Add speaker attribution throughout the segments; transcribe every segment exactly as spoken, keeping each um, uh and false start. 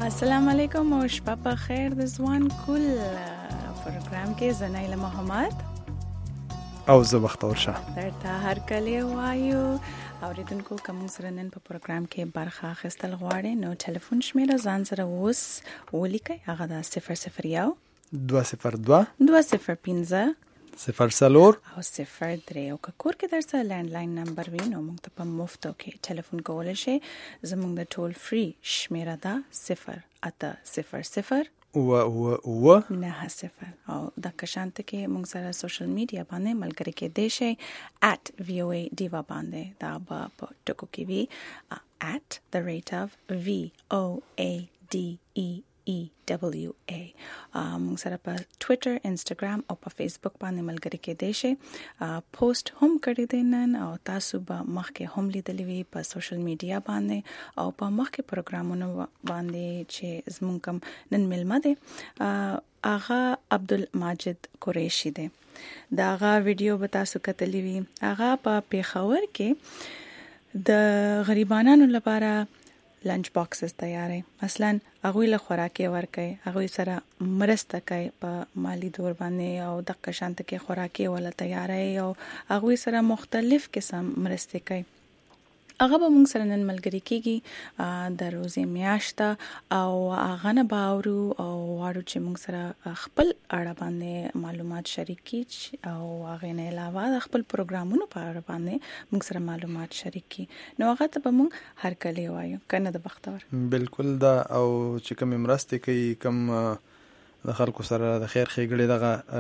Speaker 1: السلام علیکم او شپه په خیر د ځوان کول پروګرام کې زنایله محمد
Speaker 2: او زه بختور شاه
Speaker 1: درته هر کله وایو اوریدونکو کوم سره نن په پروګرام کې برخه اخیستل غواړي نو ټلیفون شمیره ځان سره اوس ولیکئ هغه د صفر صفر یو
Speaker 2: دوه صفر دوه
Speaker 1: دوه صفر پنځه
Speaker 2: صفر سلور
Speaker 1: او صفر درې او که کور کې درسه لینډلاین نمبر وي نو موږ ته په مفتو کې ټلیفون کولی شئ زموږ د ټول فری شمیره ده صفر اته صفر صفر
Speaker 2: و و و
Speaker 1: نه صفر او د کشانت کې موږ سره سوشل میډیا باندې ملګری کې دی شي at voa diva باندې دا په ټکو کې وي at the rate of v o a d e e w a موږ سره په ټوئیټر انستګرام او په فیسبوک باندې ملګری کې دی شي پوسټ هم کړی دی نن او تاسو به مخکې هم لیدلی وي په سوشل میډیا باندې او په مخکې پروګرامونو باندې چې زموږ کوم نن ملمه دی آغا عبدالماجد قریشی دی دا آغا ویډیو به تاسو کتلی وي آغا په پیښور کې د غریبانو لپاره لنچ باکسز تیارې مثلا هغه له خوراکي ورکي هغه سره مرسته کوي په مالی دور باندې او د قشانت کې خوراکي ولا تیارې او هغه سره مختلف قسم مرسته کوي هغه به موږ سره نن ملګری کیږي د روزې میاشته او هغه نه باورو او واړو چې موږ سره خپل اړه باندې معلومات شریک کړي او هغه نه علاوه د خپل پروګرامونو په اړه باندې موږ سره معلومات شریک کړي نو هغه ته به موږ هر کله وایو کنه د بختور
Speaker 2: بالکل دا او چې کوم مرسته کوي کوم د خلکو سره د خیر ښېګړې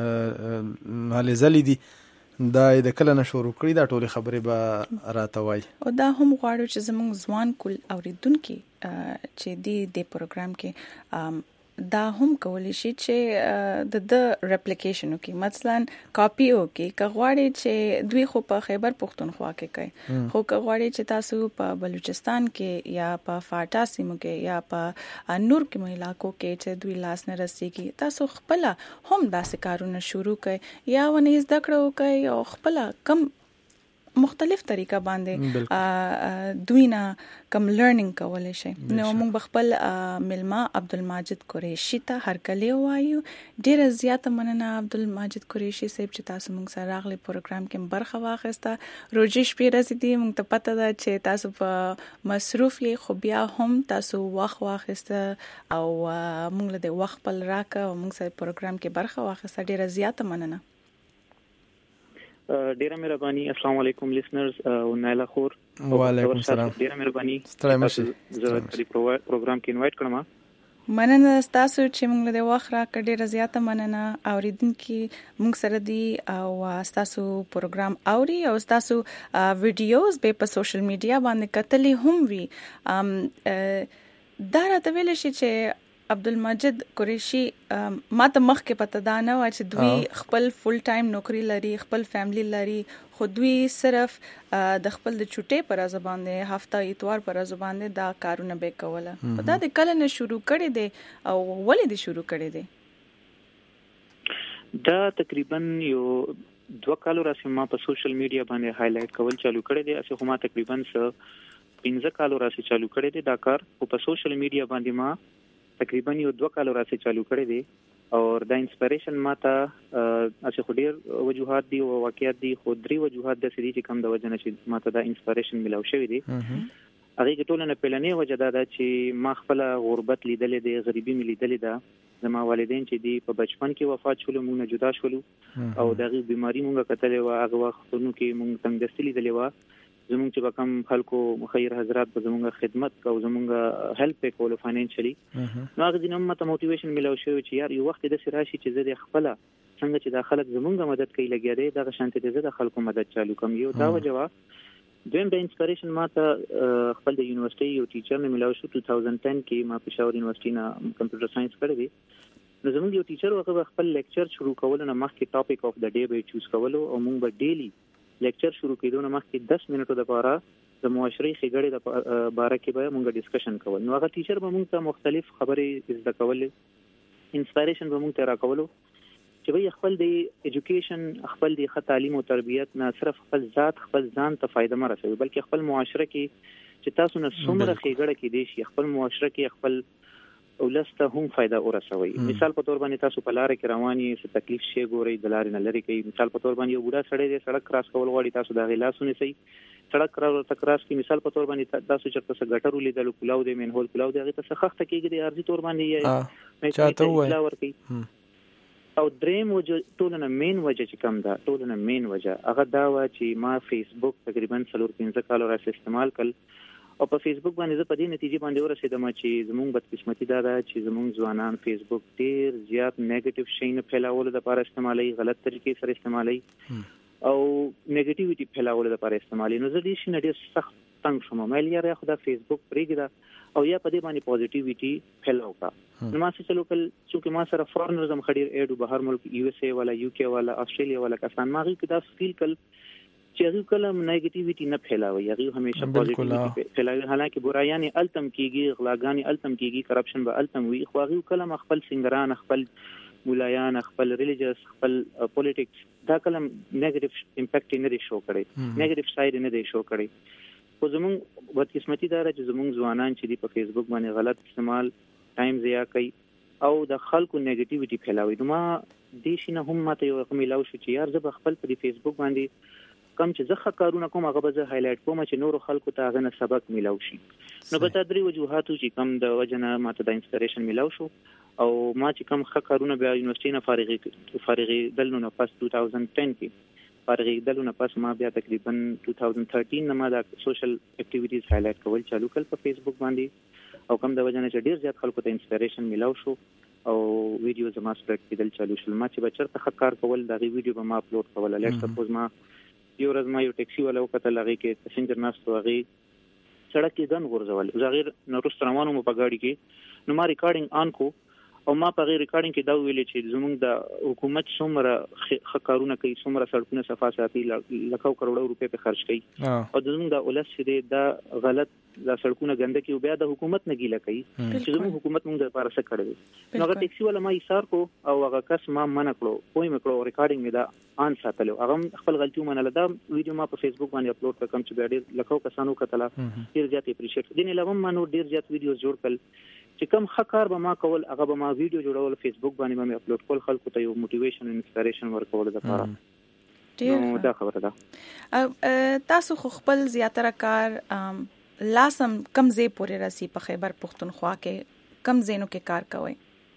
Speaker 2: دغه حالې زلي دي دا د کله نه شروع کړی دا ټولې خبرې به راته وایي
Speaker 1: او دا هم غواړو چې زموږ ځوان کول اوریدونکي چې دی د پروګرام کې دا هم کولی شي چې د د ریپلیکیشن وکي مثلا کاپی وکي کغواړي چې دوی خو په خیبر پختونخوا کې کوي خو کغواړي چې تاسو په بلوچستان کې یا په فاټا سیمو کې یا په نور کې علاقو کې چې دوی لاس نه رسیږي تاسو خپل هم داسې کارونه شروع کړئ یا ونې زده کړو کوي او خپل کم مختلف طریقه باندې دوی نه کم لرنینګ کولای شي نو موږ بخپل ملما عبدالماجد قریشی ته هر کله وایو ډیره زیاته مننه عبدالماجد قریشی صاحب چې تاسو موږ سره راغلي پروګرام کې برخه واخیسته روزي شپې ورځې دي موږ ته پته ده چې تاسو په مصروف یې خو بیا هم تاسو وخت واخیسته او موږ له دې وخت بل راکه او موږ سره پروګرام کې برخه واخیسته ډیره زیاته مننه
Speaker 3: ډیره مهرباني السلام علیکم لیسنرز او نایلا خور
Speaker 2: وعلیکم السلام
Speaker 3: ډیره مهرباني
Speaker 2: ستړی مشي
Speaker 3: زه د پروګرام کې انوایټ کړم
Speaker 1: مننه تاسو چې موږ له وخت را کډه زیاته مننه اوریدونکو موږ سره دی او تاسو پروګرام اوري او تاسو ویډیوز به په سوشل میډیا باندې کتلې هم وي دا راته ویل شي چې عبدالماجد قریشی ماته مخکې پته دا نه و چې دوی خپل فل ټایم نوکری لري خپل فیملی لري خو دوی صرف د خپل د چټې پر ځ باندې هفته اتوار پر ځ باندې دا کارونه به کوله دا د کله نه شروع کړي دي او ولې دي شروع کړي دي
Speaker 3: دا تقریبا یو دوه کالو راځي ما په سوشل میډیا باندې هایلایټ کول چالو کړي دي اسه ما تقریبا څه پنځه کالو راځي چالو کړي دي دا کار په سوشل میډیا باندې ما تقریبا یو دوه کالو راځي چالو کړی دی او دا انسپریشن ماته اسه خو ډیر وجوهات دي او واقعیت دي خو درې وجوهات د سړي چې کم د وجه نشي ماته دا انسپریشن ملو شوی دی هغه کې ټول نه پلانې وجه دا چې ما خپل غربت لیدلې دی غریبي مې لیدلې ده زما والدین چې دی په بچپن کې وفات شول مونږ نه جدا شولو او دغه بیماری مونږه کتلې و هغه وختونو کې مونږ څنګه دستې لیدلې و زمونږ چې کوم خلکو خیر حضرات په زمونږه خدمت کو زمونږه هیلپ وکول فاینانشلی نو هغه دینه ماته موټیویشن ملو شو چې یار یو وخت د سراشي چې زه د خپل څنګه چې د خلک زمونږه مدد کوي لګیا دی د شانتي د زه د خلکو مدد چالو کوم یو دا وجوه دویم د انسپریشن ماته خپل د یونیورسيټي یو ټیچر نه ملو شو دوه هزار دس کې ما پېښور یونیورسيټي نه کمپیوټر ساينس کړی دی نو زمونږ یو ټیچر هغه خپل لیکچر شروع کول نه مخکې ټاپک اف د ډے به چوز کولو او موږ به ډیلی لیکچر شروع کېدو نه مخکې دس منټو لپاره د معاشري ښېګړې د باره کې به موږ ډسکشن کول نو هغه ټیچر به موږ ته مختلف خبرې زده کولې انسپایریشن به موږ ته راکولو چې وایي خپل د ایجوکیشن خپل د ښه تعلیم او تربیت نه صرف خپل ذات خپل ځان ته فایده مه رسوي بلکې خپل معاشره کې چې تاسو نه څومره ښېګړه کې دی شي خپل معاشره کې خپل ولسته هم فائدہ ورسوي. مثال په تور باندې تاسو په لار کې رواني څه تکلیف شي ګوري د لارې نه لري کوي. مثال په تور باندې یو بوډا سړی دی سړک کراس کول غواړي تاسو د غلاسونه سي سړک کراس کې مثال په تور باندې تاسو چرته څه ګټر لیدل کلاو دی مین هول کلاو دی هغه څه خخته کېږي د ارزي تور باندې یې
Speaker 2: چاته وای
Speaker 3: ورکی او دریم وجه ټولنه مین وجه چې کم ده ټولنه مین وجه هغه دا و چې ما فیسبوک تقریبا څلور پنځه کال راځي استعمال کړ او په فیسبوک باندې زه په دې نتیجې باندې ورسېدم چې زموږ بدقسمتي دا ده چې زموږ ځوانان فیسبوک ډېر زیات نیگیټیو شی نه پھیلاولو لپاره استعمالوي غلط طریقې سره استعمالوي او نیگیټیویټي پھیلاولو لپاره استعمالوي. نو زه دې شي نه ډېر سخت تنګ شوم مې یاره خدا فیسبوک پرېږده او یا په دې باندې پوزټیویټي پھیلاو کا. نو ما څه چلو کل چې ما سره فورنرز هم خډیر اډ بهر ملک یو اس اے والا یو کے والا استرالیا والا کسان ما غي کدا فیل کل چې هغه کلم نیگیټیویټي نه پھیلاوي هغه همیشه پوزټیویټي پھیلاوي. حالانکه برایانه التم کیږي غلاګانی التم کیږي کرپشن به التم وي خو هغه کلم خپل سنگران خپل مولایان خپل ریلیجیس خپل پولیټکس دا کلم نیگیټیو امپیکټ نه دی شو کړي نیگیټیو ساید نه دی شو کړي. خو زمونږ بدقسمتي دا چې زمونږ ځوانان چې دی په فیسبوک باندې غلط استعمال ټایم ضایع کوي او د خلکو نیگیټیویټي پھیلاوي. نو ما دې شي نه هم ماته یو رقم ملاو شو چې یار زه خپل په فیسبوک باندې کم چې زه کارونه کوم هغه به زه هایلایټ کوم چې نور خلکو ته هغه نه سبق ملاو شي. نو به تدری وجوهاتو چې کم د وجنه ماته د انسپریشن ملاو شو او ما چې کم ښه کارونه بیا یونیورسيټي نه فارغي فارغي دلنو نه پس دوه هزار دس کې فارغي دلنو نه پس ما بیا تقریبا دوه هزار تیرته نه ما د سوشل اکټیویټیز هایلایټ کول چالو کړل په فیسبوک باندې او کم د وجنه چې ډیر زیات خلکو ته انسپریشن ملاو شو او ویډیو زما سپریډ کېدل چالو شول. ما چې بچرته ښه کار کول دا غي ویډیو به ما اپلوډ کول. لیټ سپوز ما یو ورځ ما یو ټیکسي والا وکړل هغه کې پسنجر ناستو هغه سړک کې ګن غورځول زغیر نورست روانو مو په گاډي کې نو ما ریکارډینګ آن کو او ما په غیر ریکارډینګ کې دا ویلې چې زموږ د حکومت څومره خکارونه کوي څومره سړکونه صفا ساتي لکه کروڑو روپے په خرج کوي او زموږ د اولس چې دا غلط دا سړکونه ګنده کوي بیا د حکومت نه ګیله کوي چې زموږ حکومت موږ د لپاره څه کړی. نو هغه ټیکسي والا ما ایثار کو او هغه کس ما منع کړو پوي مې کړو ریکارډینګ مې دا آن ساتلو هغه خپل غلطي ومنله. دا ویډیو ما په فیسبوک باندې اپلوډ کړم چې بیا ډېر لکه کسانو کتله ډېر زیات اپریشیټ دي. نه لوم ما نو ډېر زیات ویډیوز جوړ کړل چې کم خکار به ما کول هغه به ما ویډیو جوړول فیسبوک باندې مې اپلوډ کول خلکو ته یو موټیویشن انسپریشن ورکول لپاره. نو دا خبره ده.
Speaker 1: تاسو خو خپل زیاتره کار لاسم کم زی پورې رسی په خیبر پختونخوا کې کم زینو کې کار کوي؟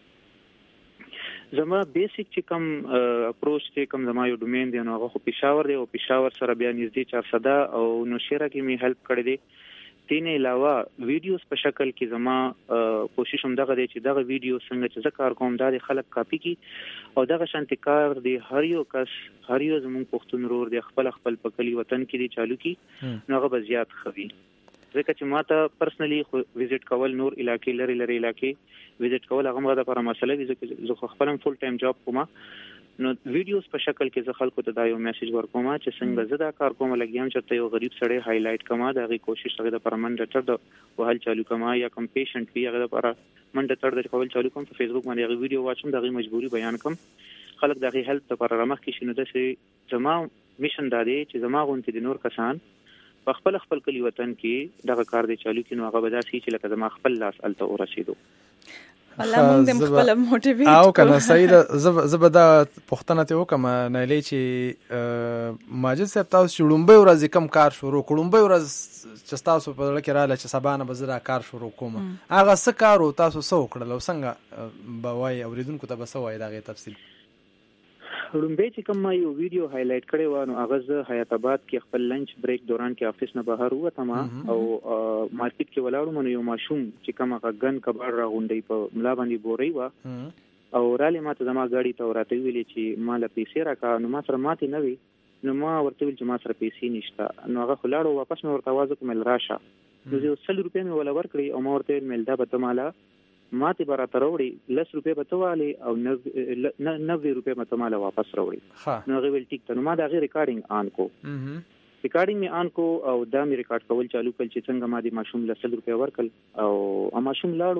Speaker 3: زما بیسیک چې کم اپروچ چې کم زما یو ډومین دی نو هغه پېښور دی او پېښور سره بیا نږدې چارسده او نوشیره کې می هیلپ کړی دی. تین علاوه ویډیوز په شکل کې زما کوشش هم دغه دی چې دغه ویډیو څنګه چې کار کوم دا خلک کاپی کی او دغه شانتي کار دی هر یو کس هر یو زمون پښتون رور دی خپل خپل په کلی وطن کې دی چالو کی نو هغه به زیات خوي. ځکه چې ماته پرسنلی وزټ کول نور علاقې لري لري علاقې وزټ کول هغه مغه لپاره مسله وي ځکه زه خپل فول ټایم جاب کوم. نو ویډیوز په شکل کې زه خلکو ته دا یو میسج ورکوم چې څنګه زه دا کار کوم لګیم چې یو غریب سړی هایلایټ کما دا غي کوشش هغه د پرمنډ تر د وهل چالو کما یا کم پیشنټ وی هغه لپاره منډ تر د کول چالو کوم په فیسبوک باندې هغه ویډیو واچوم دا غي مجبوری بیان کوم خلک دا غي هیلث لپاره رمخ کې شنو د سي زما میشن دا دی چې زما غونټې د نور کسان په خپل خپل کلی وطن کې دغه کار دی چالو کینو هغه به دا سي چې لکه زما خپل لاس الته ورسېدو.
Speaker 1: والله موږ د خپل موټیویټ
Speaker 2: او کنه صحیح ده. زبدا پښتنه ته وکم نه لې چې ماجد صاحب تاسو چړمبه ورځ کم کار شروع کړمبه ورځ چې تاسو په لکه رااله چې سبانه بزرا کار شروع کوم هغه څه کارو تاسو سو کړل او څنګه بوای اوریدونکو ته بسوای دغه تفصیل.
Speaker 3: لومبه چې کوم یو ویډیو هایلایټ کړی و نو هغه زه حیات آباد کې خپل لنچ بریک دوران کې افیس نه بهر وته ما او مارکیټ کې ولاړم نو یو ماشوم چې کوم هغه ګن کباړ را غونډي په ملا باندې بوري و او رالي ماته زما غاډي ته ورته ویلې چې مال پیسې راکا نو ما سره ماته نه وی نو ما ورته ویل چې ما سره پیسې نشته نو هغه خلاړو واپس مې ورته आवाज کوم راشه نو یو سل روپیا مې ولا ورکړي او ما ورته ویل دا به ته مالا ماته برا تروړي لس روپے به توالي او نوي روپے به تماله واپس راوړي نو غوښتل ټیک ته نو ما دا غي ریکارډینګ آن کو ریکارډینګ می آن کو او دا می ریکارډ کول چالو کړ چې څنګه ما دي ماشوم لس روپے ورکل او ماشوم لاړو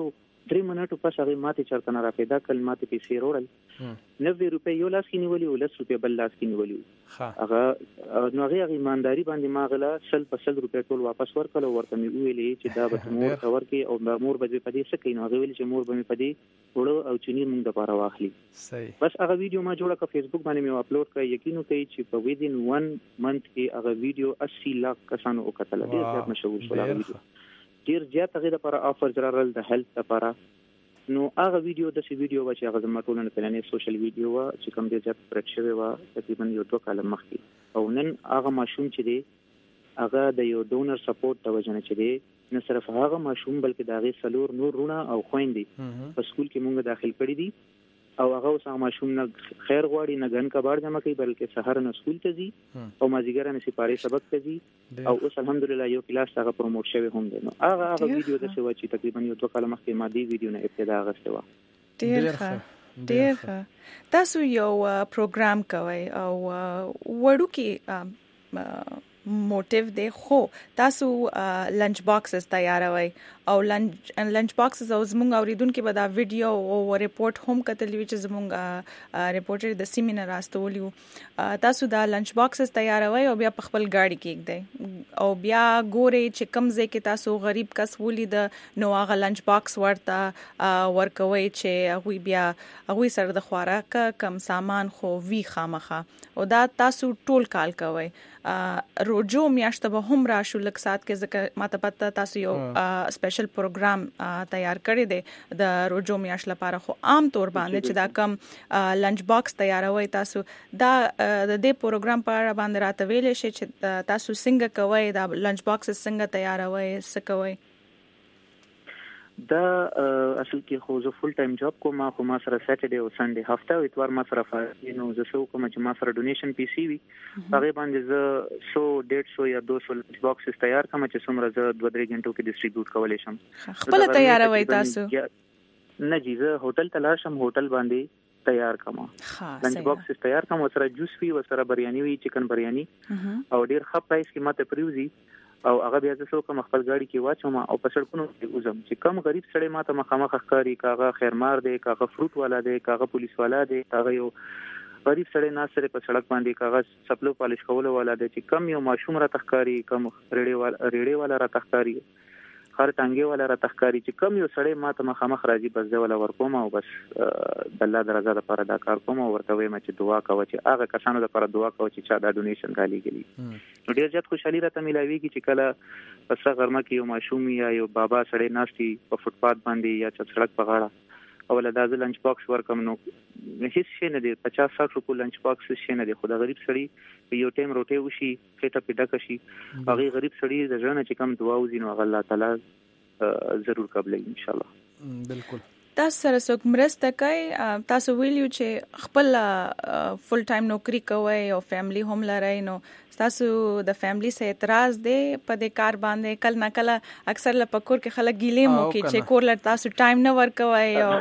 Speaker 3: درې منټو پس هغه ماته چرته نه را پیدا کړل ماته پیسې وروړل نوي روپۍ یو لاس کې نیولې او لس روپۍ بل لاس کې نیولې هغه نو هغه ایمانداری باندې ماغله سل په سل روپۍ ټول واپس ورکړل ورته مې ویلې چې دا به مور ته ورکړي او مور به دې پدې څه کوي نو هغه ویل چې مور به مې پدې وړو او چونی موږ د پاره واخلي
Speaker 2: صحیح
Speaker 3: بس هغه ویډیو ما جوړه کړ فیسبوک باندې مې اپلوډ کړ یقین وکړئ چې په ویدین ون منث کې هغه ویډیو اسی لک کسانو وکتل ډیر زیات مشهور شو هغه ویډیو ډیر زیات هغه لپاره آفر جرال د هیلث لپاره نو هغه ویډیو د سی ویډیو و چې هغه زما ټولنه په لنې سوشل ویډیو و چې کوم ډیر زیات پرچ شوی و تقریبا یو دوه کال مخکې او نن هغه ماشوم چې دی هغه د یو ډونر سپورټ د وجنه چې دی نه صرف هغه ماشوم بلکې د هغه سلور نور رونه او خويندې په سکول کې مونږ داخل کړی دي او هغه اوس هغه ماشوم نه خیر غواړي نه غن کباړ جمع کوي بلکې سحر نه سکول ته ځي او مازیګر نه سپاره سبق ته ځي او اوس الحمدلله یو کلاس هغه پروموټ شوی هم دی نو هغه هغه ویډیو د څه و چې تقریبا یو دوه کال مخکې ما دی ویډیو نه ابتدا غسته و
Speaker 1: ډیر ښه ډیر ښه تاسو یو پروګرام کوي او وړو کې موټیو دی خو تاسو لنچ باکسز تیاروي او لنچ لنچ باکسز او زموږ اوریدونکو به دا ویډیو او ریپورت هم کتلوي چې زموږ ریپورټر د سیمینار راستولیو تاسو دا لنچ باکسز تیاروي او بیا په خپل گاډي کې کېږدئ او بیا ګوري چې کوم ځای کې تاسو غریب کس ولید نو هغه لنچ باکس ورته ورکوي چې هغه بیا هغه سره د خوراک کم سامان خو وی خامخه او دا تاسو ټول کال کوي روجو میاشت به هم راشو لک سات کې ځکه ماته پته تاسو یو سپیشل پروګرام تیار کړی دی د روجو میاشت لپاره خو عام طور باندې چې دا کم لنچ باکس تیاروي تاسو دا د دې پروګرام په اړه باندې راته ویلې شي چې تاسو څنګه کوي دا لنچ باکس څنګه تیاروي څه کوي
Speaker 3: دا اصل کې خو زه فول ټایم جاب کوم خو ما سره ساترډي او سنډي هفته او اتوار ما سره فارې نو زه شو کوم چې ما سره ډونیشن پی سی وي هغه باندې زه سو ډیڑھ سو یا دو سو باکسز تیار کوم چې څومره زه دوه درې غنټو کې ډیسټریبیوټ کولای شم
Speaker 1: خپل تیاروي تاسو
Speaker 3: نه جی زه هوټل ته لاړ شم هوټل باندې تیار کوم لنچ باکسز تیار کوم سره جوس وی او سره بریاني وی چکن بریاني او ډیر ښه پرایس کې ماته پریوزي او هغه بیا زه کوم خپل گاډي کې واچوم او په سړکونو کې وزم چې کم غریب سړی ماته مخامخ ښکاری کاغه خیرمار دی کاغه فروټ والا دی کاغه پولیس والا دی کاغه یو غریب سړی نه سره په سړک باندې کاغه سپلو پالش کول والا دی چې کم یو ماشوم را تخکاری کم ریډي والا ریډي والا را تخکاری خر ټانګي والا را تخکاری چې کم یو سړی ماته مخامخ راځي بس دا ولا ورکوم او بس د الله درزه لپاره دا کار کوم او ورته وایم چې دعا کوي چې هغه کسانو لپاره دعا کوي چې چا دا ډونیشن غالي کړي نو ډیر زیات خوشحالي راته ملایوي چې کله پسره غرمه کې یو ماشوم یا یو بابا سړی ناشتي په فوټپات باندې یا چې سړک په غاړه او له دازه لنچ باکس ورکم نو هیڅ شي نه دی پچاس ساټ روپو لنچ باکس شي نه دی خو دا غریب سړی یو ټیم روټي وشي خېټه پیډه کشي هغه غریب سړی د ژوند چې کم دعا وزینو هغه الله تعالی ضرور قبلې ان شاء الله
Speaker 2: بالکل
Speaker 1: تاسو سره څوک مرسته کوي تاسو ویلیو چې خپل فول ټایم نوکری کوي او فیملی هم لري نو تاسو د فیملی سره اعتراض دی په دې کار باندې کله نه کله اکثر له پکور کې خلک ګیلې مو کې چې کور لر تاسو ټایم نه ورکوي او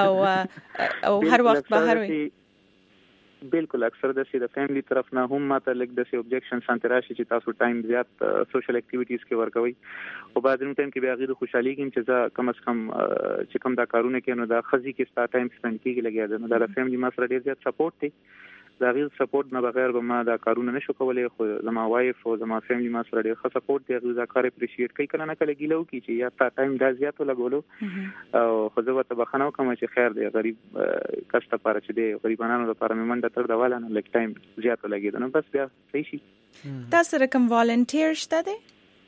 Speaker 1: او هر وخت بهر وي
Speaker 3: بالکل اکثر د سي د فیملی طرف نه هم ماته لګ د سي اوبجیکشن سانتراشي چې تاسو ټایم زیات سوشل اکټیویټیز کې ورکوي او بعضې ټایم کې بیا غیر خوشحالي کې چې زه کم از کم چې کم دا کارونه کوي نو دا خزي کې ستا ټایم سپند کیږي لګیا ده نو دا فیملی ما سره ډیر زیات سپورټ دی دا غیر سپورټ نه بغیر به ما دا کارونه نشو کولای خو زما وایف او زما فیملی ما سره ډیر ښه سپورټ دی غوښه کار اپریشیټ کوي کله نه کله ګیلو کی چې یا تا ټایم دا زیات لګولو او خو زه ورته بخنو کوم چې خیر دی غریب کس ته پاره چې دی غریبانو لپاره مې منډه تر دا والا نه لګ ټایم زیات لګیدو نو بس بیا صحیح شي
Speaker 1: تاسو رقم والنټیر شته دی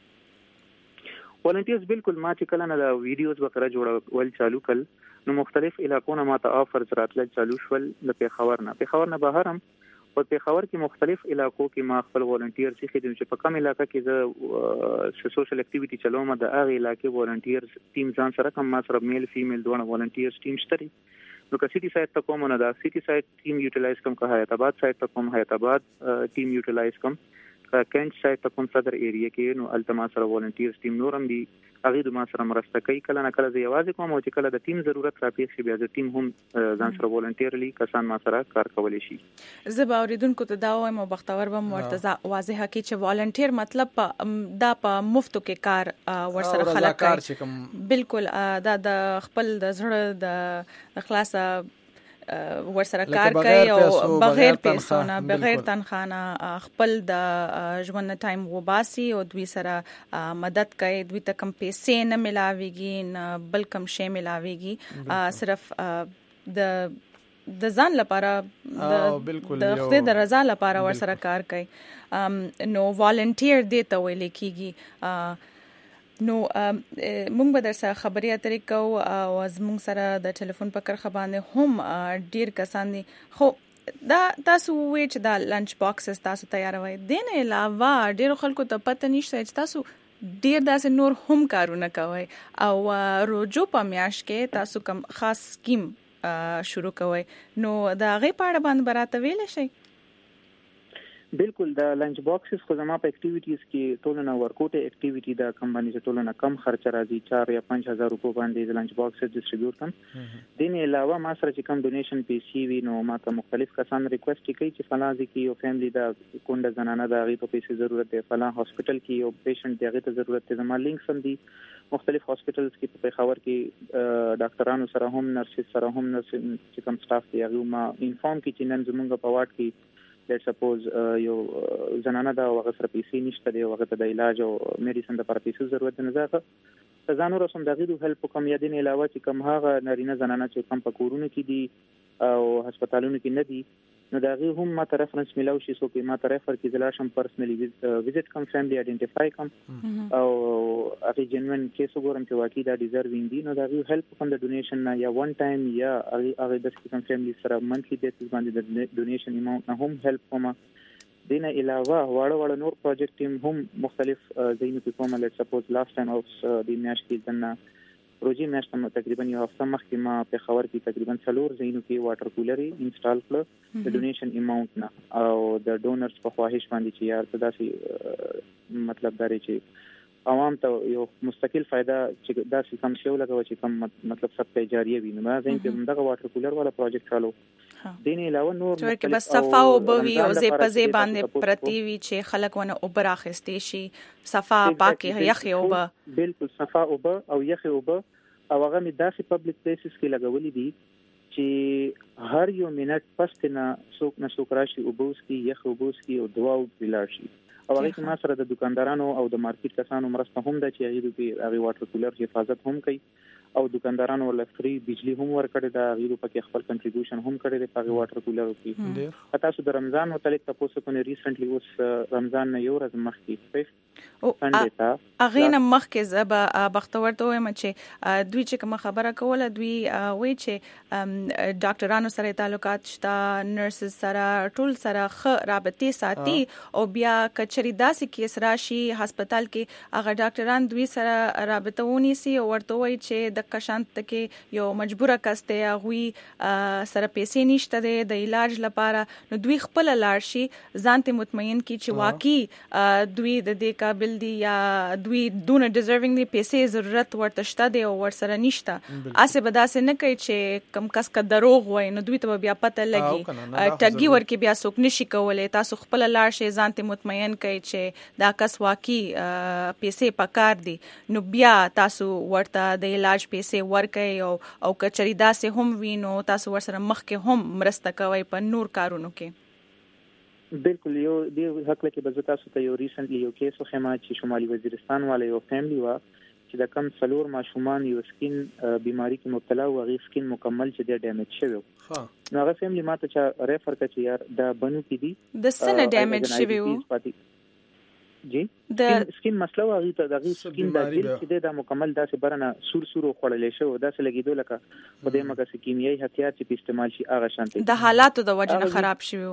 Speaker 3: والنټیرز بالکل ما چې کله نه دا ویډیوز وکړه جوړول چالو کړ نو مختلف علاقونو ماته آفرز راتل چالو شول د پیښور نه پیښور نه بهر هم او پیښور کې مختلف علاقو کې ما خپل والنټیر چې خدمت چې په کوم علاقې کې زه سوشل اکټیویټي چلوم د هغه علاقې والنټیر ټیم ځان سره کوم ما سره میل فیمیل دوه والنټیرز ټیم شته نو که سټي سایت ته کوم نه دا سټي سایت ټیم یوټیلایز کوم که حیات آباد سایت ته کوم حیات آباد ټیم یوټیلایز کوم کینټ سایټ ته کوم صدر ایریا کې نو التما سره والنټیرز ټیم نورم دي هغه د ما سره مرسته کوي کله نه کله زه یوازې کوم او چې کله د ټیم ضرورت راپېښ شي بیا د ټیم هم ځان سره والنټیرلی کسان ما سره کار کولی شي.
Speaker 1: زه به اوریدونکو ته دا وایم او بختور به مرتضی واضحه کړي چې والنټیر مطلب دا په مفتو کې کار ورسره خلک کوي. بالکل دا د خپل د زړه د اخلاص ورسره کار کوي او بغیر پیسو نه بغیر تنخواه خپل د ژوند ټایم وباسي او دوی سره مدد کوي. دوی ته کم پیسې نه ملاويږي نه بل کم شی ملاويږي صرف د د ځان لپاره د خپل د رضا لپاره ورسره کار کوي. نو والنټیر دی ته ویل کیږي. نو مونږ به در سره خبرې اترې کوو او زمونږ سره د ټلیفون په کرخه باندې هم ډیر کسان دي. خو دا تاسو وی چې دا لنچ باکسز تاسو تیاروي دین علاوه ډیر خلکو ته پته نشته چې تاسو ډیر داسې نور هم کارونه کوي او روزو په میاش کې تاسو کوم خاص سکیم شروع کوي. نو دا غي پاړه باندې براته ویل شي.
Speaker 3: بالکل د لنچ باکسز خو زما په اکټیویټیز کې ټولنه ورکوټه اکټیویټی دا کم باندې ټولنه کم خرچ راځي چار یا پنځه هزار روپے باندې د لنچ باکسز ډیسټریبیوټ کوم. دین علاوه ما سره چې کم ډونیشن پیسې وي نو ما ته مختلف کسان ریکوست کوي چې فلان ځکه یو فیملی دا کونډه زنانه دا غي په پیسې ضرورت دی فلان هاسپټل کې یو پیشنټ دی غي ته ضرورت دی. زما لینکس هم دي مختلف هاسپټلز کې په پیښور کې ډاکټرانو سره هم نرسز سره هم نرس چې کم سټاف دی هغه ما انفارم کی چې نن زمونږ په واټ کې لیټ سپوز یو زنانه دا وغه سره پیسې نشته دی وغه ته د علاج او میډیسن د پر پیسې ضرورت نه ځکه ځانو رسوم دغه د هیلپ کوم یادین علاوه چې کم هغه نارینه زنانه چې کم په کورونو کې دي او هسپتالونو کې نه دي نو دغه هم ما ته ریفرنس ملو شي سو کې ما ته ریفر کې زلاشم پرسنلی وزټ کوم فیملی ایډنټیفای کوم او هغه جنوین کیس وګورم چې واقعي دا ډیزروینګ دي نو دغه هیلپ کوم د ډونیشن نه یا وان ټایم یا هغه د کوم فیملی سره منثلی بیسس باندې د ډونیشن اماونت نه هم هیلپ کوم. دینه علاوه واړه واړه نور پروجیکټ ټیم هم مختلف زینو په کومه لیټ سپوز لاست ټایم اوس د میاش کې ځنه پروژې میاشت تقریبا یو هفته مخکې ما په خبر کې تقریبا څلور زینو کې واټر کولر انسټال کړ د ډونیشن اماونت نه او د ډونرز په خواهش باندې چې یار څه داسې مطلب داري چې عوام ته یو مستقل فائدہ چې داسې کم شو لګو چې کم مطلب سبقه جاریه وي. نو ما زین کې دغه واټر کولر والا پروجیکټ چالو دین علاوه نور
Speaker 1: چې بس صفا او بوي او زی په زی باندې پرتی وی چې خلک ونه اوبر اخستې شي صفا پاکي یخي او به
Speaker 3: بالکل صفا او به او یخي او به او هغه می داسې پبلک پلیسز کې لګولې دي چې هر یو منټ پس نه څوک نه څوک راشي او بوس کې یخ او بوس کې او دوا او بلار شي. او هغه ما سره د دکاندارانو او د مارکیټ کسانو مرسته هم ده چې هغه په هغه واټر کولر حفاظت هم کوي او دکاندارانو ول فری بجلی هم ورکړي دا غیرو پکې خپل کنټریبیوشن هم کړي د پاغي واټر کولر کې. حتی سو د رمضان متعلق تاسو کو نه ریسنټلی اوس رمضان نه یو ورځ مخکې
Speaker 1: او اغه نه مخکې زبا بختور ته وایم چې دوی چې کوم خبره کوله دوی وی چې ډاکټرانو سره تعلقات شته نرسز سره ټول سره خ رابطې ساتي او بیا کچري داسې کیس راشي هسپتال کې هغه ډاکټران دوی سره رابطه ونی سي او ورته وی چې د کشانت کې یو مجبوره کسته غوي سره پیسې نشته د علاج لپاره نو دوی خپل لاړ شي ځانته مطمئن کی چې واقعي دوی د دې قابل دي یا دوی دونه ډیزروینګ دي پیسې ضرورت ورته شته دی او ور سره نشته اسه بداسه نه کوي چې کم کس کا دروغ وای نو دوی ته بیا پته لګي ټګي ورکی بیا څوک نشي کولای تاسو خپل لاړ شي ځانته مطمئن کوي چې دا کس واقعي پیسې پکار دي نو بیا تاسو ورته د علاج پیسې ورکړي او او کچري داسې هم وینو تاسو ورسره مخکې هم مرسته کوي په نور کارونو کې.
Speaker 3: بالکل یو د حق لکه به تاسو ته یو ریسنټلی یو کیس خما چې شمالي وزیرستان والے یو فیملی وا چې د کم څلور ماشومان یو سکین بیماری کې مبتلا و غي سکین مکمل چې د ډیمیج شوی ها نو هغه فیملی ماته چې ریفر کړي یار دا بنو کې دي
Speaker 1: د سن ډیمیج شوی و
Speaker 3: جی د سکین مسله واغی ته دغه سکین د دل چې د مکمل داسې برنه سور سور خړلې شو داسې لګیدو لکه په دې مګه سکیمیاي هتیار چې په استعمال شي هغه شانتي
Speaker 1: د حالاتو د وجه نه خراب شوی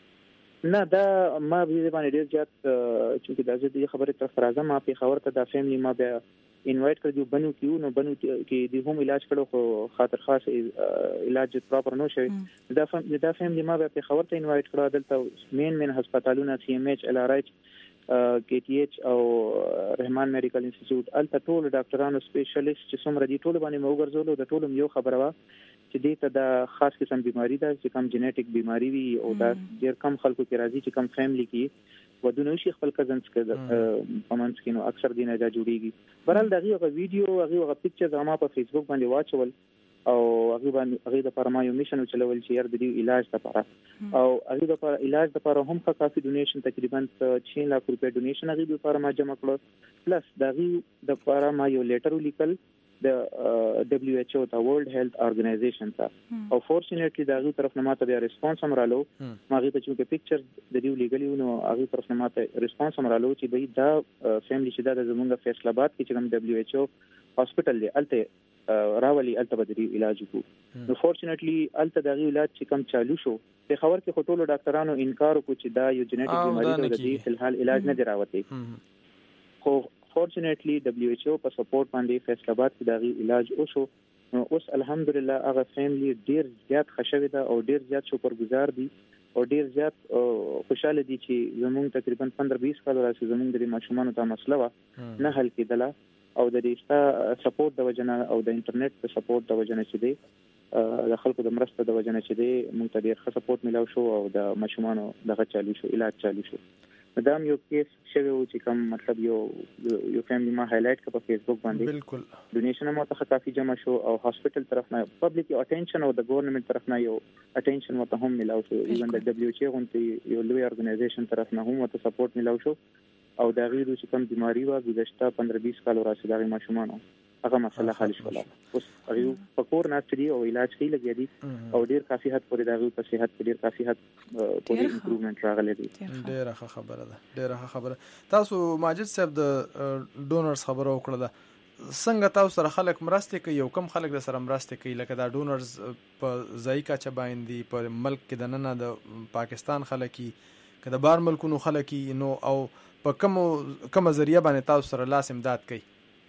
Speaker 3: نه دا ما به باندې ډیر زیات چې د دې خبره تر فرازه ما په خبر ته د فیملی ما به انوایټ کړو بنو کیو نو بنو کې د هم علاج کړو خو خاطر خاص علاج پراپر نو شوی دا فهم دا فیملی ما به په خبر ته انوایټ کړو دلته مین مین هسپتالونه سی ام ایچ ال ار ایچ کې ټي ایچ او رحمان میډیکل انسټیټیوټ الته ټول ډاکټرانو سپیشلیست چې څومره دي ټول باندې مو ګرځولو د ټولم یو خبره وا چې دې ته د خاص قسم بیماری ده چې کم جنیټیک بیماری وي او دا ډیر کم خلکو کې راځي چې کم فیملی کې ودونه شي خپل کزنز کې پمنس کې نو اکثر دینه دا جوړیږي برال دغه ویډیو هغه پکچر زما په فیسبوک باندې واچول او هغه باندې هغه د پرما یو میشن چلول چې ير د دې علاج لپاره او هغه د لپاره علاج لپاره هم کافي ډونیشن تقریبا छह लाख روپے ډونیشن هغه لپاره ما جمع کړو پلس دغه د لپاره ما یو لیټر ولیکل د دبليو ایچ او د ورلد هیلث ارګنایزیشن ته او فورچونټلی دغه طرف نه ماته بیا ریسپانس هم رالو ما غي ته چې پکچر د دې لګلیو نو هغه طرف نه ماته ریسپانس هم رالو چې به دا فیملی چې دا د زمونږ فیصله آباد کې چې کوم دبليو ایچ او هاسپټل دی الته راولي الته بدري علاج کو نو فورچونټلی الته دغه علاج چې کم چالو شو په خبر کې خټولو ډاکټرانو انکار وکړ چې دا یو جنیټیک بیماری ده د دې فلحال علاج نه دراوته خو فورچونټلی دبليو ایچ او په سپورټ باندې فیصله آباد کې دغه علاج وشو نو اوس الحمدلله هغه فیملی ډیر زیات خوشاله ده او ډیر زیات شکرګزار دي او ډیر زیات خوشاله دي چې زموږ تقریبا پندرہ بیس کال راځي زموږ د ماشومان ته مسله و نه حل کېدله او د دې سپورټ د وجنه او د انټرنیټ د سپورټ د وجنه چې دی د خلکو د مرسته د وجنه چې دی موږ ته ډیر ښه سپورټ ملاو شو او د ماشومان دغه چالو شو علاج چالو شو دا یو کیس شوی و چې کوم مطلب یو یو فیملی ما هایلایټ کړ په فیسبوک باندې بالکل ډونیشن مو ته کافي جمع شو او هاسپټل طرف نه پبلک اټینشن او د ګورنمنت طرف نه یو اټینشن مو ته هم ملاو شو ایون د دبليو ایچ او غونټي یو لوی ارګنایزیشن طرف نه هم ته سپورټ ملاو شو او دا غیرو چې کوم بیماری وا گذشته پندرہ بیس کال راځي دا ماشومان هغه مسله حل شوه اوس هغه په کور ناستري او علاج کوي لګي دي او ډیر کافي حد پورې دا غو په صحت کې ډیر کافي حد پورې امپروومنت راغلی دی
Speaker 2: ډیر ښه خبره ده ډیر ښه خبره تاسو ماجد صاحب د ډونرز خبره وکړه څنګه تاسو سره خلک مرسته کوي او کم خلک د سره مرسته کوي لکه دا ډونرز په ځایکا چ باندې په ملک کې د نن د پاکستان خلکي کله بار ملکونو خلکي نو او په کوم کوم ذریعہ باندې تاسو سره لاس امداد کوي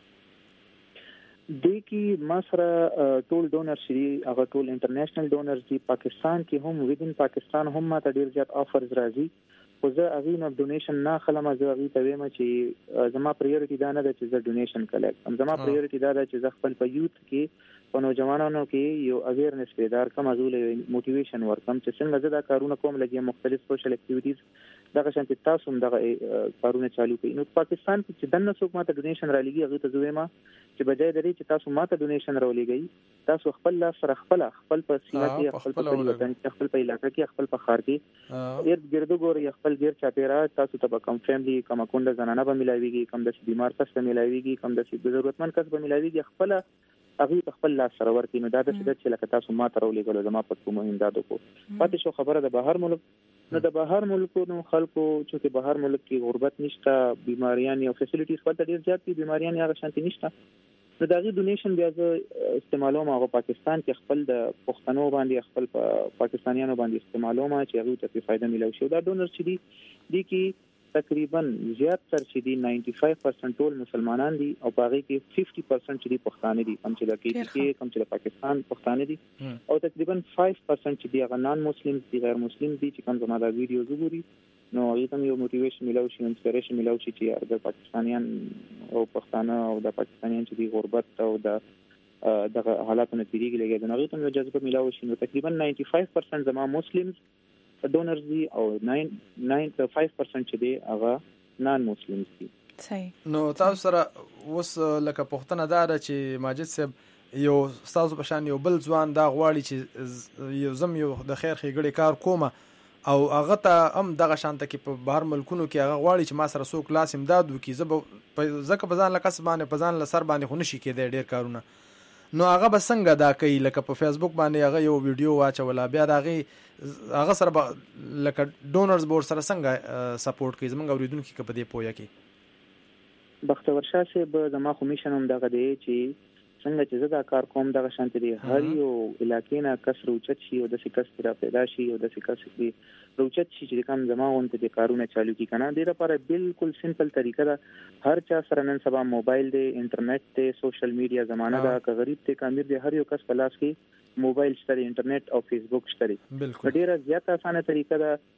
Speaker 3: د کی ما سره ټول ډونر شری هغه ټول انټرنیشنل ډونرز دی پاکستان کې هم ویدن پاکستان هم ما ته ډیر زیات افرز راځي خو زه هغه نه ډونیشن نه خلم زه هغه ته وایم چې زما پریورټی دا نه ده چې زه ډونیشن کړم زما پریورټی دا ده چې زه خپل په یوت کې په نوجوانانو کې یو اویرنس پیدا کوم ازول موټیویشن ورکم چې څنګه زه دا کارونه کوم لګي مختلف سوشل اکټیویټیز دغه شانتي تاسو هم دغه کارونه چالو کړئ نو پاکستان کې چې دنه څوک ماته ډونیشن را لګي هغه ته زویما چې بجای درې چې تاسو ماته ډونیشن را ولګي تاسو خپل لاس سره خپل خپل په سیمه کې خپل په وطن کې خپل په علاقې کې خپل په خار کې ارد ګرد ګوري خپل ګیر چاپیرا تاسو ته کم فیملی کم کونډه زنانه به ملایويږي کم د بیمار کس به ملایويږي کم د ضرورتمند کس به ملایويږي خپل هغه خپل لاس سره ورکې نو دا د شدت چې لکه تاسو ما تر ولېګلو زما په کوم امدادو کو پاتې شو خبره د بهر ملک نو د بهر ملکونو خلکو چې بهر ملک کې غربت نشته بیماریان او فیسیلیټیز خپل ډیر زیات دي بیماریان هغه شانتي نشته نو دا غي ډونیشن بیا زه استعمالوم هغه پاکستان کې خپل د پښتنو باندې خپل پاکستانیانو باندې استعمالوم چې هغه ته فائدہ ملو شي دا ډونر چې دي دي کې تقریبا زیات تر چې دي پنځه پنځه پرسنټ ټول مسلمانان دي او باقي کې پنځه پرسنټ چې دي پښتانه دي کم چې د کې کې کم چې د پاکستان پښتانه دي او تقریبا پنځه پرسنټ چې دي هغه نان مسلم دي غیر مسلم دي چې کوم زما دا ویډیو وګوري نو هغه ته یو موټیویشن ملو شي انسپیریشن ملو شي چې د پاکستانیان او پښتانه او د پاکستانیان چې دي غربت او د دغه حالاتونو تیریږي لګي د هغه ته یو جذبه ملو شي نو تقریبا پنځه پرسنټ زما مسلم ډونرز دي او نو پنځه پرسنټ چې دی هغه نان مسلم دي
Speaker 1: صحیح
Speaker 2: نو تاسو سره اوس لکه پښتنه دار چې ماجد صاحب یو تاسو په شان یو بل ځوان دا غواړي چې یو زم یو د خیر خېګړې کار کومه او هغه ته هم دغه شانته کې په بهر ملکونو کې هغه غواړي چې ما سره څوک لاس امداد وکړي زه ځکه په ځان له کس باندې په ځان له سر باندې خو نشي کېدی ډېر کارونه نو هغه به څنګه دا کوي لکه په فیسبوک باندې هغه یو ویډیو واچولا بیا دا هغه هغه سره لکه ډونرز بورډ سره څنګه سپورټ کوي زمونږ اوریدونکو کې په دې پوهه کې
Speaker 3: بختور شاه صاحب زما خو میشن هم دغه دی چې څنګه چې زه دا کار کوم دغه شانتي دی هر یو علاقې نه کس روچت شي او د سکس را پیدا شي او د سکس دی روچت شي چې کوم زما اونته د کارونه چالو کی کنه د لپاره بالکل سمپل طریقه ده هر چا سره نن سبا موبایل دی انټرنیټ ته سوشل میډیا زمانہ ده که غریب ته کامیر دی هر یو کس په لاس کې موبایل شته انټرنیټ او فیسبوک شته
Speaker 2: بالکل
Speaker 3: ډیره زیاته اسانه طریقه ده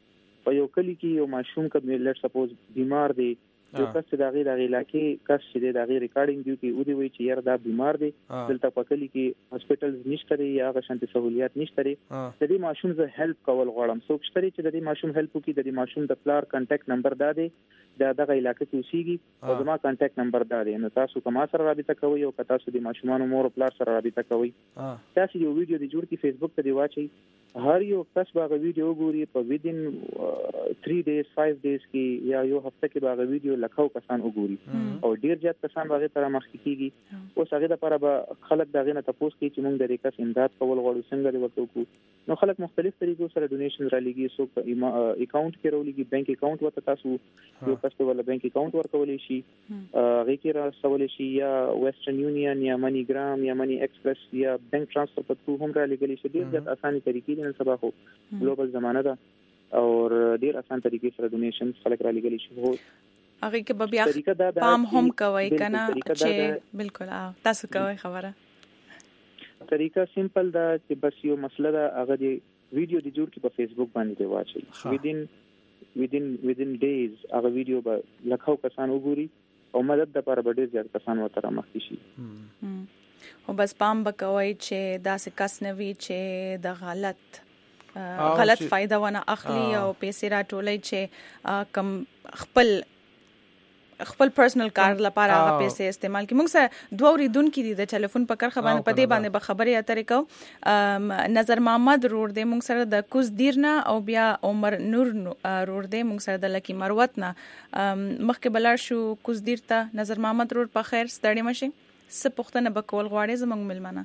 Speaker 3: په یو کلی کې یو ماشوم کوم لټ سپوز بیمار دی یو کس چې د غیر علاقې کس چې د غیر ریکارډینګ دی کې ودی وی چې یار دا بیمار دی دلته په کلی کې هسپټلز نشته لري یا غشنت سہولیات نشته لري د دې ماشوم زه هیلپ کول غواړم څوک شته چې د دې ماشوم هیلپ وکړي د دې ماشوم د پلار کانټیکټ نمبر دا دی دا دغه علاقې کې اوسېږي او زما کانټیکټ نمبر دا دی نو تاسو کومه سره رابطه کوئ او تاسو د ماشومان مور او پلار سره رابطه کوئ تاسو یو ویډیو دی جوړ کی فیسبوک ته دی واچي هر یو کس باغ ویډیو ګوري په ویدین three days five days کې یا یو هفته کې باغ ویډیو لکاو کسان وګوري او ډیر زیات کسان باغ تر مخ کیږي اوس هغه د لپاره به خلک دغه نه تاسو کې چې موږ د ریکاس امداد کول غواړو څنګه دی وکړو نو خلک مختلف طریقو سره ډونیشن را لګي سو په اکاونټ کې راولېږي بانک اکاونټ وته تاسو یو کس ته ول بانک اکاونټ ورکولې شي هغه کې را سوالې شي یا ویسټرن یونین یا منی ګرام یا منی ایکسپریس یا بانک ټرانسفر په تو هم را لګلې شي ډیر زیات اسانه طریقې نن سبا خو ګلوبل زمانه ده او ډیر اسان طریقې سره ډونیشن خلک را لګلې شي هو
Speaker 1: هغه کې به بیا پام هم کوي کنه چې بالکل تاسو کوي خبره
Speaker 3: طریقه سیمپل ده چې بس یو مسله ده هغه دی ویډیو دی جوړ کی په فیسبوک باندې دی واچي within within within days هغه ویډیو به لکھاو کسان وګوري او مدد د لپاره به ډیر زیات کسان وته مخکې شي
Speaker 1: او بس پام بکوي چې دا څه کس نه وی چې د غلط غلط فائدہ ونه اخلي او پیسې راټولي چې کم خپل خپل پرسنل کار لپاره هغه پیسې استعمال کی موږ سره دوه اوریدونکو دي د ټلیفون په کار خبرونه پدې باندې به خبرې اترې کو نظر محمد رور دې موږ سره د کوز دیرنا او بیا عمر نور رور دې موږ سره د لکی مروت نه مخکې بلار شو کوز دیر ته نظر محمد رور په خیر ستړي مشه څه پوښتنه وکول غواړي زموږ ملمنه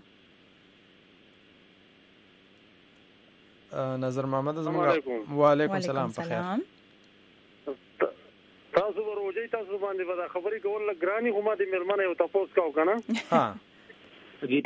Speaker 2: نظر محمد زموږ وعلیکم السلام په خیر
Speaker 4: تاسو وروجي تاسو باندې ودا خبرې کول لګراني هم د ملمنه یو تاسو کاو کنه
Speaker 2: ها جی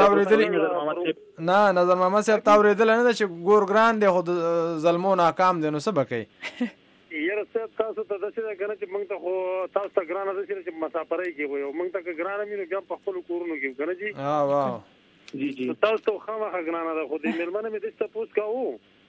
Speaker 2: نه نظر محمد صاحب تاوریدل نه چې ګور ګران دی خو ظلمو ناکام دي نو څه بکې
Speaker 4: یره څه تاسو ته د څه کنه چې موږ ته خو تاسو ته ګران ده چې مسافرۍ کې وي موږ ته ګران مینو بیا په خپل کورونو کې کنه جی
Speaker 2: ها واه
Speaker 3: جی جی
Speaker 4: تاسو ته خامخا ګران ده خو د ملمنه مې د څه پوس کاو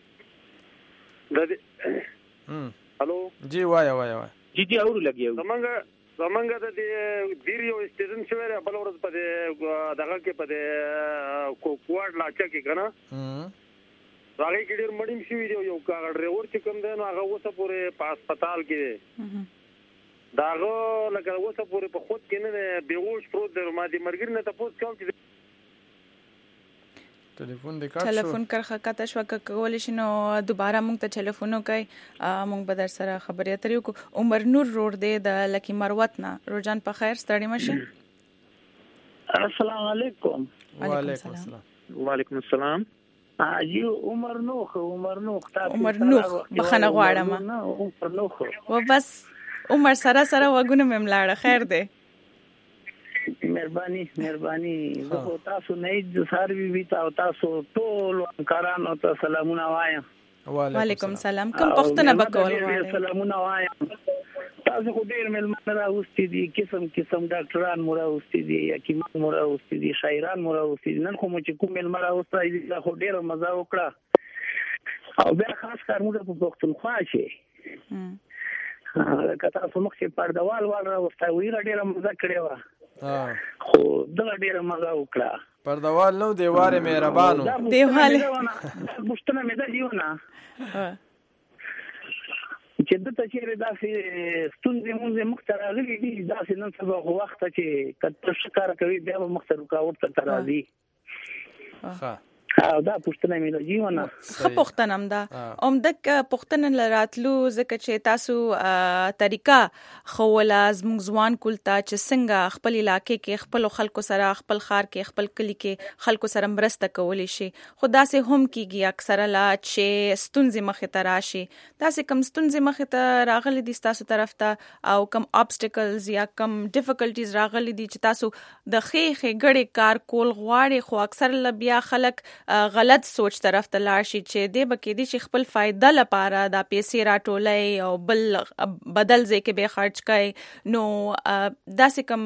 Speaker 4: د
Speaker 2: هم
Speaker 4: الو
Speaker 2: جی وای وای وای
Speaker 3: جی جی اورو لګیو
Speaker 4: زمونږ زمونږ د دې ډیر یو سټیشن شوی بل ورځ په دغه کې په کوکوړ لاچا کې کنه
Speaker 2: هم
Speaker 4: هغه کې ډیر مړیم شوی دی یو کاغ ډرایور چې کوم دی نو هغه اوسه پورې په هسپتال کې داغه لکه اوسه پورې په خود کې نه بیهوش پروت دی ما دې مرګ نه تاسو کوم چې
Speaker 2: ټلیفون دې کاټ شو
Speaker 1: ټلیفون کرخه کاته شو کول شي نو دوباره مونږ ته ټلیفون وکای مونږ به در سره خبرې اترې کو عمر نور روډ دې د لکی مروت نه روزان په خیر ستړي مشه
Speaker 5: السلام علیکم
Speaker 2: وعلیکم السلام
Speaker 3: وعلیکم السلام
Speaker 5: اجي عمر نوخ عمر نوخ
Speaker 1: عمر نوخ بخنه غواړم
Speaker 5: عمر نوخ
Speaker 1: و بس عمر سره سره وګونه مملاړه خیر دې
Speaker 5: مهرباني مهرباني زه تاسو نه د ساروي وی تاسو ټول کارانو ته سلامونه وایم
Speaker 1: وعلیکم السلام کوم پښتنه بکول غواړم
Speaker 5: سلامونه وایم تاسو خو ډیر ملمنه راوستي دي قسم قسم ډاکټران مو راوستي دي حکیمان مو راوستي دي شاعران مو راوستي دي نن خو مو چې کوم ملمنه راوستي دي خو ډیر مزه وکړه او بیا خاص کار موږ په پښتونخوا شي ها کته سمخ چې پردوال وال راوستي وی ډیر مزه کړې و خو دغه ډیره مزه وکړه
Speaker 2: پردوال نو دیواره مهربانو
Speaker 1: دیوال
Speaker 5: مشتنه مې ده دیونه چې د ته چې داسې ستونزې مونږه مختار غلي دي داسې نن سبا وخت چې کته شکار کوي بیا مختار رکاوټ ته ترازي
Speaker 2: ها
Speaker 5: او دا پښتنه مې د جیونه
Speaker 1: خه پښتنم دا اوم دک پښتنه لراتلو زکه چې تاسو طریقہ خوله زموږ ځوان کولتا چې څنګه خپل علاقې کې خپل خلکو سره خپل خار کې خپل کلی کې خلکو سره مرسته کولی شي خدا سه هم کیږي اکثره لا چې ستونزې مخه ته راشي تاسو کم ستونزې مخه ته راغلي دي تاسو طرف ته او کم obstacles یا کم difficulties راغلي دي چې تاسو د خې خې ګړې کار کول غواړي خو اکثر بیا خلک غلط سوچ طرف ته لاړ شي چې دې بکې دي چې خپل فائدہ لپاره دا پیسې راټولای او بل بدل ځای کې به خرج کړي نو داسې کوم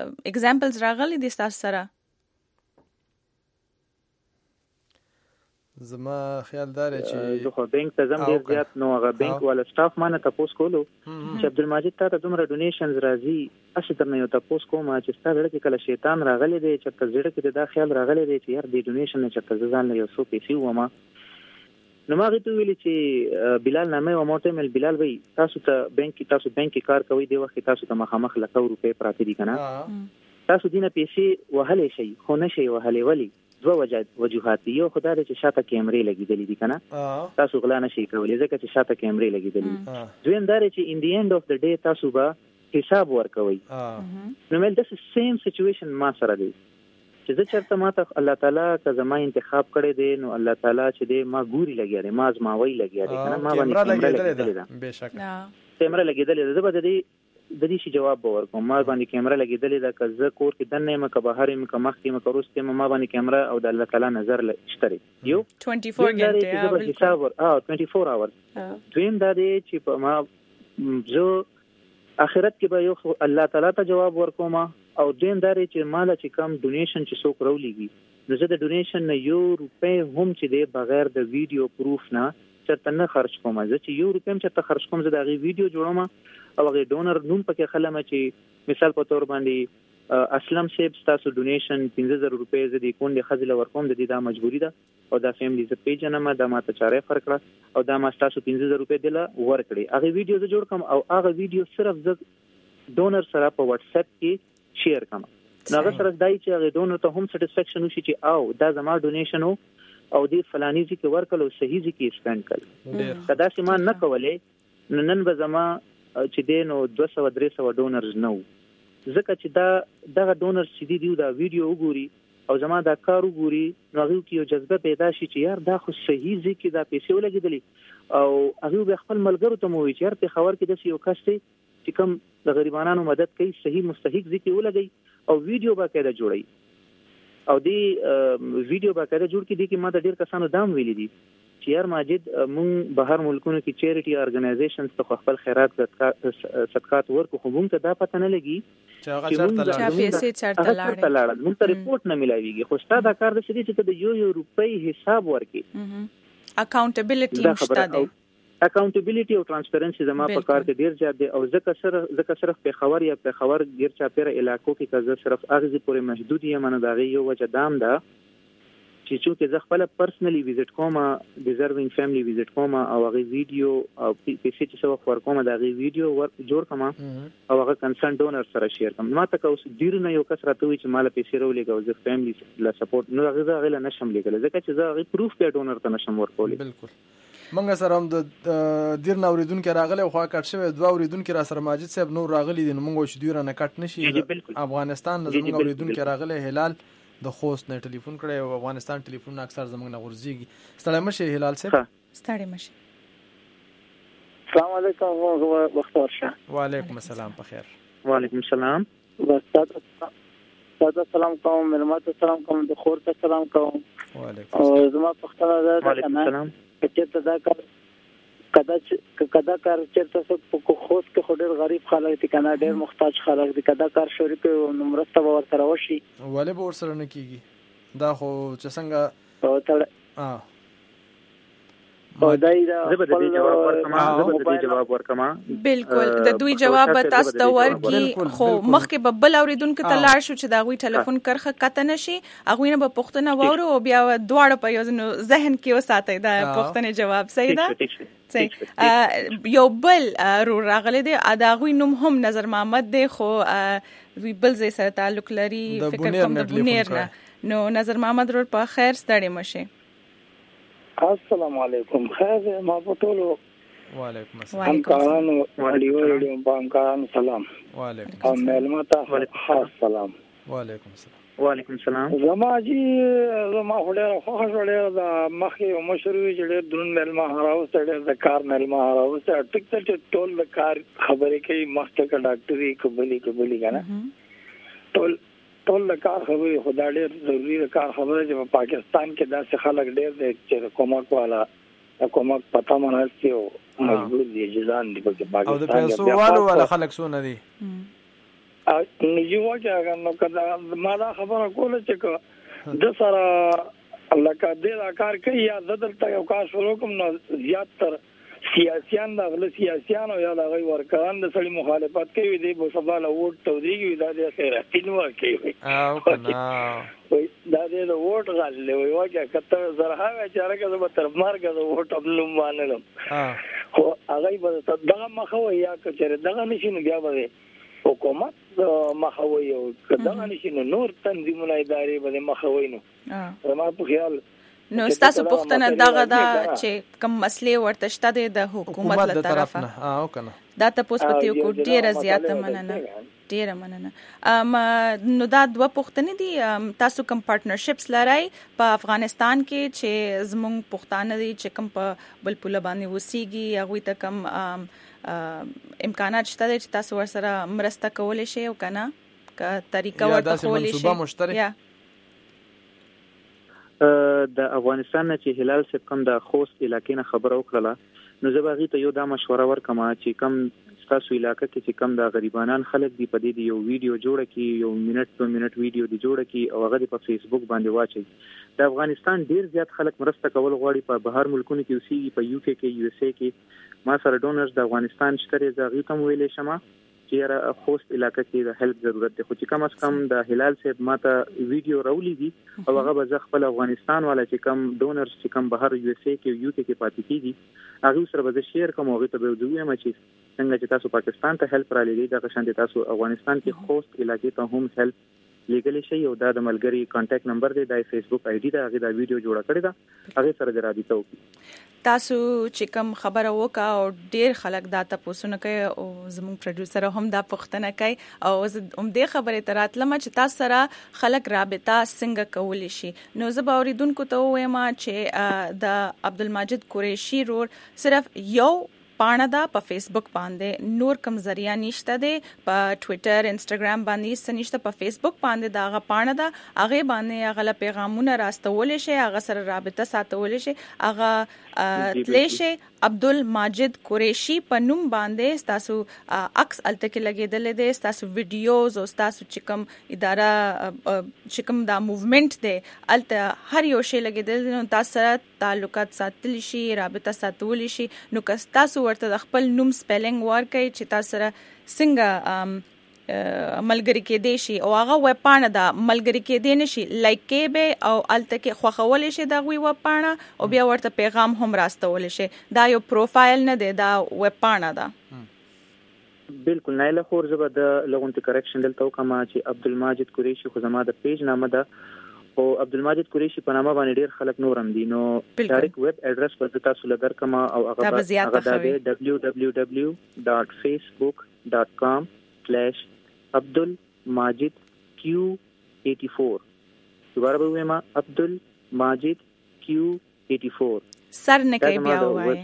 Speaker 1: اگزامپلز راغلي دي تاسو سره
Speaker 2: زما خیال دار چې
Speaker 3: زه خو بانک ته زم ډیر زیات نو هغه بانک والا سټاف مانه تاسو کولو چې عبدالمجید ته دومره ډونیشنز راځي اصل تر نه یو تاسو کوم چې ستاسو کې کله شیطان راغلی دی چې تاسو زړه کې دا خیال راغلی دی چې یار دې ډونیشن چې تاسو ځان له یو څو پیسې ومه نو ما غوښتل ویل چې بلال نامه او موټه مل بلال وای تاسو ته بانک کې تاسو بانک کې کار کوي دی وخت تاسو ته مخامخ لکه روپے پراته دي کنه تاسو دینه پیسې وهلې شي خو نه شي وهلې ولی دوه وجوهات یو خدای دې چې شاته کیمرې لګېدلې دي کنه تاسو غلا نشي کولای ځکه چې شاته کیمرې لګېدلې دویم دا چې ان دی اینډ اف د ډے تاسو به حساب ورکوي نو مل د سیم سچويشن ما سره دی چې زه چرته ماته الله تعالی که زما انتخاب کړی دی نو الله تعالی چې دی ما ګوري لګیا دی ما ازماوي لګیا دی کنه ما باندې کیمرا لګېدلې ده
Speaker 2: بهشکه
Speaker 3: کیمرا لګېدلې ده به د دې د دې شي جواب باور کوم ما باندې کیمرا لګېدلې ده که زه کور کې دنه مکه بهر مکه مخ کې مکه روس کې ما باندې کیمرا او د الله تعالی نظر لشتري یو
Speaker 1: چوبیس غنټه
Speaker 3: حساب ور اه چوبیس اور دویم دا دی چې په ما زه اخرت کې به یو الله تعالی ته جواب ورکوم او دویم دا دی چې مال چې کم ډونیشن چې څوک راولېږي نو زه د ډونیشن نه یو روپے هم چې دی بغیر د ویډیو پروف نه چرته نه خرج کوم زه چې یو روپے هم چې خرج کوم زه د غي ویډیو جوړوم او هغه ډونر نوم پکې خلم چې مثال په تور باندې اسلم سیب تاسو ډونیشن پنځه زره روپے زدي کون د خزل ورکوم د دې دا مجبوری ده او دا فیملی ز پیج نه ما د ماته چاره فرق کړه او دا ما تاسو پنځه زره روپے دله ورکړي هغه ویډیو زه جوړ کوم او هغه ویډیو صرف ز ډونر سره په واتس اپ کې شیر کوم نو هغه سره دای چې هغه ډونر ته هم سټیسفیکشن وشي چې او دا زما ډونیشن او دې فلانی ځکه ورکړل او صحیح ځکه سپند کړل کدا چې ما نه کولې نن به زما چې دینو دوه سوه درې سوه ډونرز نو ځکه چې دا دغه ډونرز چې دی دا ویډیو وګوري او زما دا کار وګوري نو هغه کې یو جذبه پیدا شي چې یار دا خو صحیح ځکه دا پیسې ولګېدلې او هغه به خپل ملګرو ته مو وی چې یار په خبر کې د یو کس چې کوم د غریبانو مدد کوي صحیح مستحق ځکه ولګي او ویډیو باقاعده جوړي او دی ویډیو باقاعده جوړ کې دي کې ما د ډیر کسانو دام ویلي دي چې یار ماجد مونږ بهر ملکونو کې چیریټي ارګنایزیشنز ته خپل خیرات صدقات ورکو خو مونږ ته دا پته نه لګي
Speaker 2: چې هغه چرته
Speaker 1: لاړ پیسې چرته
Speaker 3: لاړ مونږ ته ریپورت نه ملایويږي خو ستا دا کار د شدي چې د یو یو روپۍ حساب ورکي
Speaker 1: اکاونټیبিলিټی نشته دی
Speaker 3: اکاونټیبিলিټی او ترانسپیرنسي زما په کار کې ډیر زیات دی او ځکه سره ځکه صرف په خبر یا په خبر ډیر چا پیره علاقو کې کزه صرف اغزي پورې محدود یم نه دا یو وجه دام ده چې چې زه خپل پرسنلی وزټ کوم ډیزروینګ فیملی وزټ کوم او هغه ویډیو او پیسې چې څو خور کوم دا غي ویډیو جوړ کوم او هغه کنسرن ډونر سره شیر کوم ما ته اوس ډیر نه یو کس راته وي چې مال پیسې راولېږي او زه فیملی لا سپورټ نو هغه غل نشم لګل ځکه چې زه هغه پروف په ډونر ته نشم ورکولې
Speaker 2: بالکل منګه سره هم د دیر نوریدون کې راغلی خو کټ شوی دوه اوریدون کې را سره ماجد صاحب نور راغلی دي منګو چې دوی را نه کټ نشي افغانستان زموږ اوریدون کې راغلی هلال د خوست نه ټلیفون کړی او افغانستان ټلیفون اکثر زموږ نه ورځيږي ستړی مشه هلال صاحب
Speaker 1: ستړی مشه
Speaker 5: السلام علیکم بختور شه
Speaker 2: وعلیکم السلام په خیر
Speaker 3: وعلیکم السلام
Speaker 5: بس تاسو سلام کوم ملمات سلام کوم د خور ته سلام کوم
Speaker 2: وعلیکم
Speaker 5: او زما پختنه ده
Speaker 3: وعلیکم السلام
Speaker 5: چې دا کار کدا چې کدا کار چې تاسو په خوست کې خډر غریب خلک دي کنه ډېر محتاج خلک دي کدا کار شروع کوي نو مرسته ور سره وشي
Speaker 2: ولې به ور سره نه کیږي دا خو چې څنګه
Speaker 5: او تل
Speaker 2: اه
Speaker 5: او دای دا
Speaker 3: زبر د جواب ورکما زبر د جواب ورکما
Speaker 1: بالکل د دوی جواب تاسو ته ورکی خو مخکې به بل اوریدونکو ته لاړ شو چې دا غوي ټلیفون کرخه کته نشي هغه نه به پښتنه وورو او بیا دواړه په یو ذهن کې وساتای دا پښتنه جواب صحیح ده صحیح یو بل رو راغله دی دا غوي نوم هم نظر محمد دی خو وی بل زې سره تعلق لري فکر کوم د بنیر نه نو نظر محمد رو په خیر ستړي مشه
Speaker 5: السلام علیکم خیر ما پټولو
Speaker 2: وعلیکم
Speaker 5: السلام کارانو وړیو بانکان سلام
Speaker 2: وعلیکم
Speaker 5: السلام ملمتا خاص سلام
Speaker 3: وعلیکم السلام وعلیکم السلام
Speaker 5: زما جی زما هډه خو هډه د مخې مشروع جوړ درن ملما هراو سره د کار ملما هراو سره ټیک ټیک ټول د کار خبرې کوي مخته کا ډاکټري قبلي قبلي کنه ټول ټول د کار خبرې خدای ډېر ضروری د کار خبره چې په پاکستان کې داسې خلک ډېر دي چې کومک والا کومک پتا مناسي او مجبور دي جزان دي په پاکستان
Speaker 2: او د پیسو والو ولا خلک سونه دي
Speaker 5: او نيجو چې هغه نو کدا ما دا خبره کوله چې د سره الله کا دې کار کوي یا دلته یو کار شروع کوم نو زیات تر سیاسيان د غل سیاسيان او یا د غي ورکان د سړي مخالفت کوي دی په سبا له ووټ توديږي دا د خیره تینو کوي
Speaker 2: او کنه
Speaker 5: وای دا د ووټ غل وي واګه کته زرها چې راګه به تر مرګ د ووټ خپل مانلم خو هغه به دغه مخوي یا کچره دغه نشي بیا به حکومت مخوي او دغه نشي نور تنظیمونه ادارې به مخوي نو زما په خیال
Speaker 1: نو تاسو پوښتنه دغه دا چې کوم مسلې ورته شته د حکومت له طرفه
Speaker 2: او کنه
Speaker 1: دا تاسو پته یو ډیره زیاته مننه ډیره مننه ام نو دا دوه پوښتنې دي تاسو کوم پارټنرشپس لرای په افغانستان کې چې زموږ پښتانه دي چې کوم په بل پوله باندې وسیږي هغه ته کوم امکانات شته چې تاسو ورسره مرسته کولای شئ او کنه کا طریقه ورته کولای شئ
Speaker 2: منصوبه مشترک
Speaker 3: د افغانستان نه چې هلال صاحب کوم د خوست علاقې نه خبر وکړه نو زه به غي ته یو دا مشوره ورکم چې کوم تاسو علاقې کې چې کوم د غریبانان خلک دی په دې یو ویډیو جوړه کی یو منټ په منټ ویډیو دی جوړه کی او هغه په فیسبوک باندې واچي د افغانستان ډیر زیات خلک مرسته کول غواړي په بهر ملکونو کې اوسېږي په یو کې کې یو اس اے کې ما سره ډونرز د افغانستان شته زغی کوم ویلې شمه چې خوست علاقې کې د هیلپ ضرورت دی خو چې کم از کم د هلال صاحب ماته ویډیو راولي دي او هغه به خپل افغانستان والا چې کم ډونرز چې کم بهر یو اس اے کې یو کې کې پاتې کیږي هغه سره به شیر کوم هغه ته به دوی ما چې څنګه چې تاسو پاکستان ته هیلپ را لګي دا شان تاسو افغانستان کې خوست علاقې ته هم هیلپ لیګل شي او دا د ملګری کانټیکټ نمبر دی د فیسبوک آی ډی دا هغه دا ویډیو جوړه کړی دا هغه سره د رابطه وکړي
Speaker 1: تاسو چې کوم خبره وکا او ډیر خلک دا تاسو نه کوي او زموږ پروډوسر هم دا پوښتنه کوي او هم دې خبره تراتله چې تاسو سره خلک رابطه څنګه کولی شي نو زه به اوریدونکو ته وایم چې د عبدالماجد قریشي رور صرف یو پاڼه دا په فیسبوک باندې نور کوم ذریعہ نشته دی په ټوئیټر انستګرام باندې سنشته په فیسبوک باندې دا غا پاڼه دا هغه باندې هغه پیغامونه راستول شي هغه سره رابطه ساتول شي هغه تلیشه عبدالماجد قریشي په نوم باندې تاسو عکس الته کې لګیدل دي تاسو ویډیوز او تاسو چې کوم اداره چې کوم دا موومېنټ دی الته هر یو شی لګیدل نو تاسو سره تعلقات ساتل شي رابطه ساتول شي نو که تاسو ورته خپل نوم سپیلینګ ورکړئ چې تاسو سره څنګه ملګری کې دی شي او هغه وeb پاڼه دا ملګری کې دی نشي لایک کې به او الته کې خوخول شي دا وی وeb پاڼه او بیا ورته پیغام هم راستول شي دا یو پروفایل نه دی دا وeb پاڼه ده
Speaker 3: بالکل نه له خور زبر د لغونتی کریکشن دلته کومه چې عبدالماجد قریشي خو زما د پیج نامه ده او عبدالماجد قریشي په نامه باندې ډیر خلک نورم دي نو ډایرکټ ویب ایډرس پر تاسو لګر کما او هغه هغه د دبليو دبليو دبليو ډاټ فیسبوک ډاټ کام سلیش عبدالماجد کیو ایٹی فور دوباره به وایم عبدالماجد کیو ایٹی فور
Speaker 1: سر نه کوي بیا وای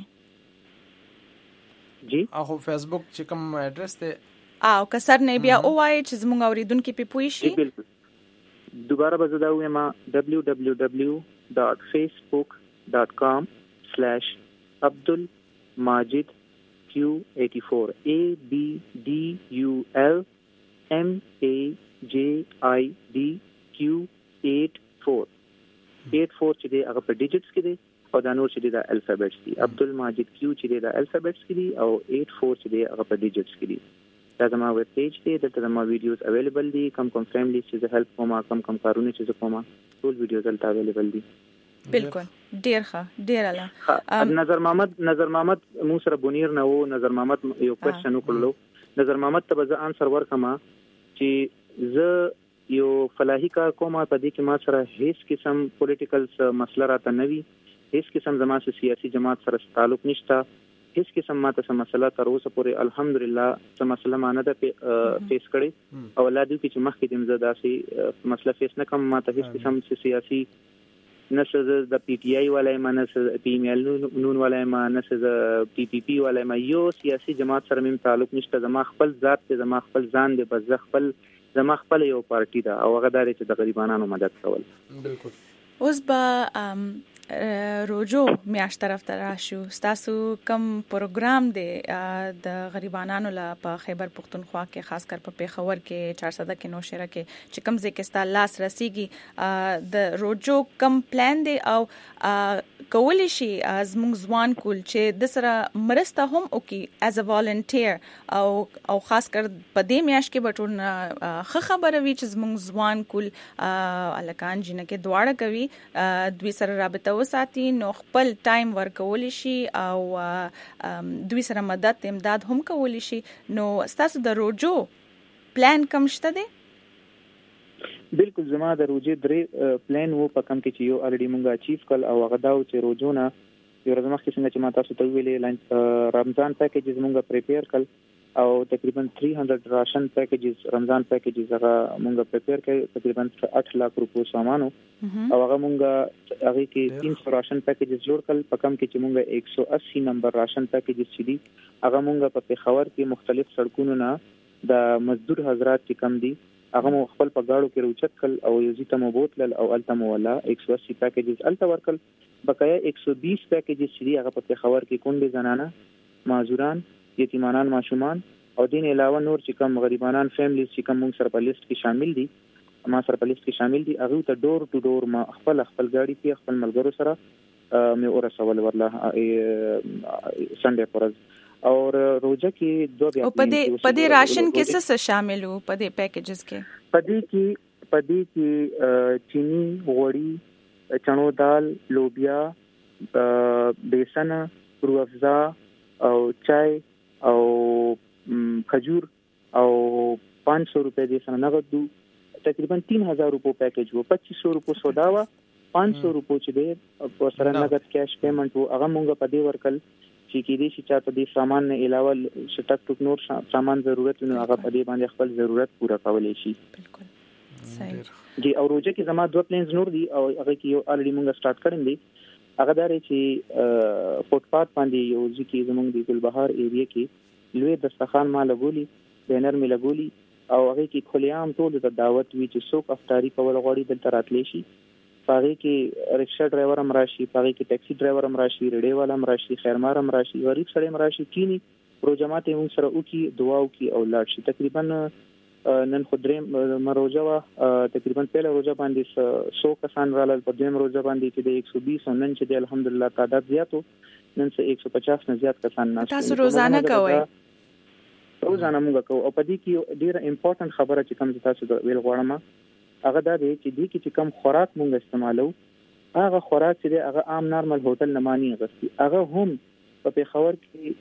Speaker 3: جی
Speaker 2: او فیسبوک چې کوم ایڈریس ته
Speaker 1: او که سر نه بیا وای چې زموږ اوریدونکو په پوي شي
Speaker 3: بالکل دوباره به زدا وایم دبليو دبليو دبليو ډاټ فیسبوک ډاټ کام سلیش عبدالماجد کیو ایٹی فور A B D U L M A J I D Q eight four eight four چې دی هغه په ډیجټس کې دی او دا نور چې دی دا الفابټس دي عبدالماجد کیو چې دی دا الفابټس کې دي او eight four چې دی هغه په ډیجټس کې دي دا زما ویب پیج دی دلته زما ویډیوز اویلیبل دي کم کم فیملی چې زه هیلپ کوم کم کم کارونه چې زه کوم ټول ویډیوز دلته اویلیبل دي
Speaker 1: بالکل ډیر ښه ډیر اعلی
Speaker 3: نظر محمد نظر محمد مو سره بونیر نه وو نظر محمد یو کوېسچن وکړلو نظر محمد ته به انسر ورکما چې زه یو فلاحي کار کوم په دې کې ما سره هیڅ قسم پولیټیکل مسله راته نه وي هیڅ قسم زما سره سیاسي جماعت سره تعلق نشته هیڅ قسم ماته سم مسله تر اوسه پورې الحمدلله سم مسله ما نه ده فیس کړې او الله دې چې مخکې دې زه داسې مسله فیس نه کوم ماته هیڅ قسم سیاسي نسه د پی ټی آی والای ما نسه پی ایم ایل نون والای ما نسه د پی پی پی والای ما یو سیاسي جماعت سره مم تعلق نشته زما خپل ذات ته زما خپل ځان دی بس خپل زما خپل یو پارټي ده او هغه داري چې د غریبانو مدد کول
Speaker 1: بالکل اوس به روجو میاشت طرف ته راشو تاسو کم پروګرام دی د غریبانو لا په خیبر پختونخوا کې خاص کر په پیښور کې چار سده کې نوشهره کې چې کم ځکه ستا لاس رسیږي د روجو کم پلان دی او کولی شي از موږ ځوان کول چې د سره مرسته هم وکي as a volunteer او او خاص کر په دې میاشت کې بټون خه خبره وی چې موږ ځوان کول الکان جنہ کې دواړه کوي دوی سره رابطه وساتي نو خپل ټایم ورکول شي او دوی سره مدد امداد هم کول شي نو تاسو د روجو پلان کوم شته دی
Speaker 3: بالکل زما د روجو درې پلان وو په کم کې چې یو الریډي مونږه اچیو کول او هغه دا چې روجونه یو ورځ مخکې څنګه چې ما تاسو ته ویلې رمضان پیکیجز مونږه پریپیر کړل او تقریبا تhree hundred راشن پیکیجز رمضان پیکیجز هغه مونږه پریپیر کړل تقریبا eight لک روپو سامانو او هغه مونږه هغه کې three hundred راشن پیکیجز جوړ کړل په کم کې چې مونږه one eighty نمبر راشن پیکیجز چې دي هغه مونږه په پیښور کې مختلف سړکونو نه د مزدور حضرات چې کم دي هغه مو خپل په گاړو کې روچت کړل او یو ځیته مو بوتل او التمو ولا one eighty پیکیجز الته ورکل بقایا one twenty پیکیجز چې دي هغه په پیښور کې کونډې زنانه معذوران یتیمانان ماشومان او دین علاوه نور چې کوم غریبانان فیملیز چې کوم موږ سره په لیست کې شامل دي ما سره په لیست کې شامل دي هغه ته ډور ټو ډور ما خپل خپل گاډي کې خپل ملګرو سره مې ورسول ورله سنډے پرز او روزه کې دوه بیا
Speaker 1: او په دې په دې راشن کې څه شامل وو په دې پیکیجز کې
Speaker 3: په دې کې په دې کې چینی غوړي چڼو دال لوبیا بیسن روح افزا او چای او کھجور او پانچ سو روپے دې سره نغد دو تقریبا تین ہزار روپو پیکیج وو پچیس سو روپو سودا وا پانچ سو روپو چې دې په سره نغد کیش پیمنٹ وو هغه مونږ په دې ورکل چې کې دې چې چاته دې سامان نه علاوه شټک ټوک نور سامان ضرورت نو هغه په دې باندې خپل ضرورت پورا کولای شي
Speaker 1: بالکل صحیح
Speaker 3: جی او روزه کې زما دوه پلانز نور دي او هغه کې یو الریډي مونږه سٹارټ کړم دي هغه داري چې فوټپات باندې یو ځکه زمونږ د ګلبهار ایریا کې لوی دسترخوان ما لګولي بینر می لګولي او هغه کې خلیام ټول د دعوت وی چې څوک افطاری کول غواړي دلته راتلی شي هغه کې رکشا ډرایور هم راشي هغه کې ټیکسي ډرایور هم راشي ریډي والا هم راشي خیرمار هم راشي غریب سړی هم راشي کینی پروجامات هم سره وکي دعا وکي او لاړ شي تقریبا نن خدري مروجه وا تقریبا پهله روزه باندې سو کسان رالل په دیم روزه باندې چې د one twenty او نن چې د الحمدلله تعداد زیاتو نن څه one fifty نه زیات کسان ناس
Speaker 1: تاسو روزانه کوئ
Speaker 3: روزانه موږ کوو او په دې کې ډیره امپورټنت خبره چې کوم تاسو ویل غواړم هغه دا دی چې دې کې چې کوم خوراک موږ استعمالو هغه خوراک چې هغه عام نارمل هوټل نه مانی غوښتي هغه هم په پیښور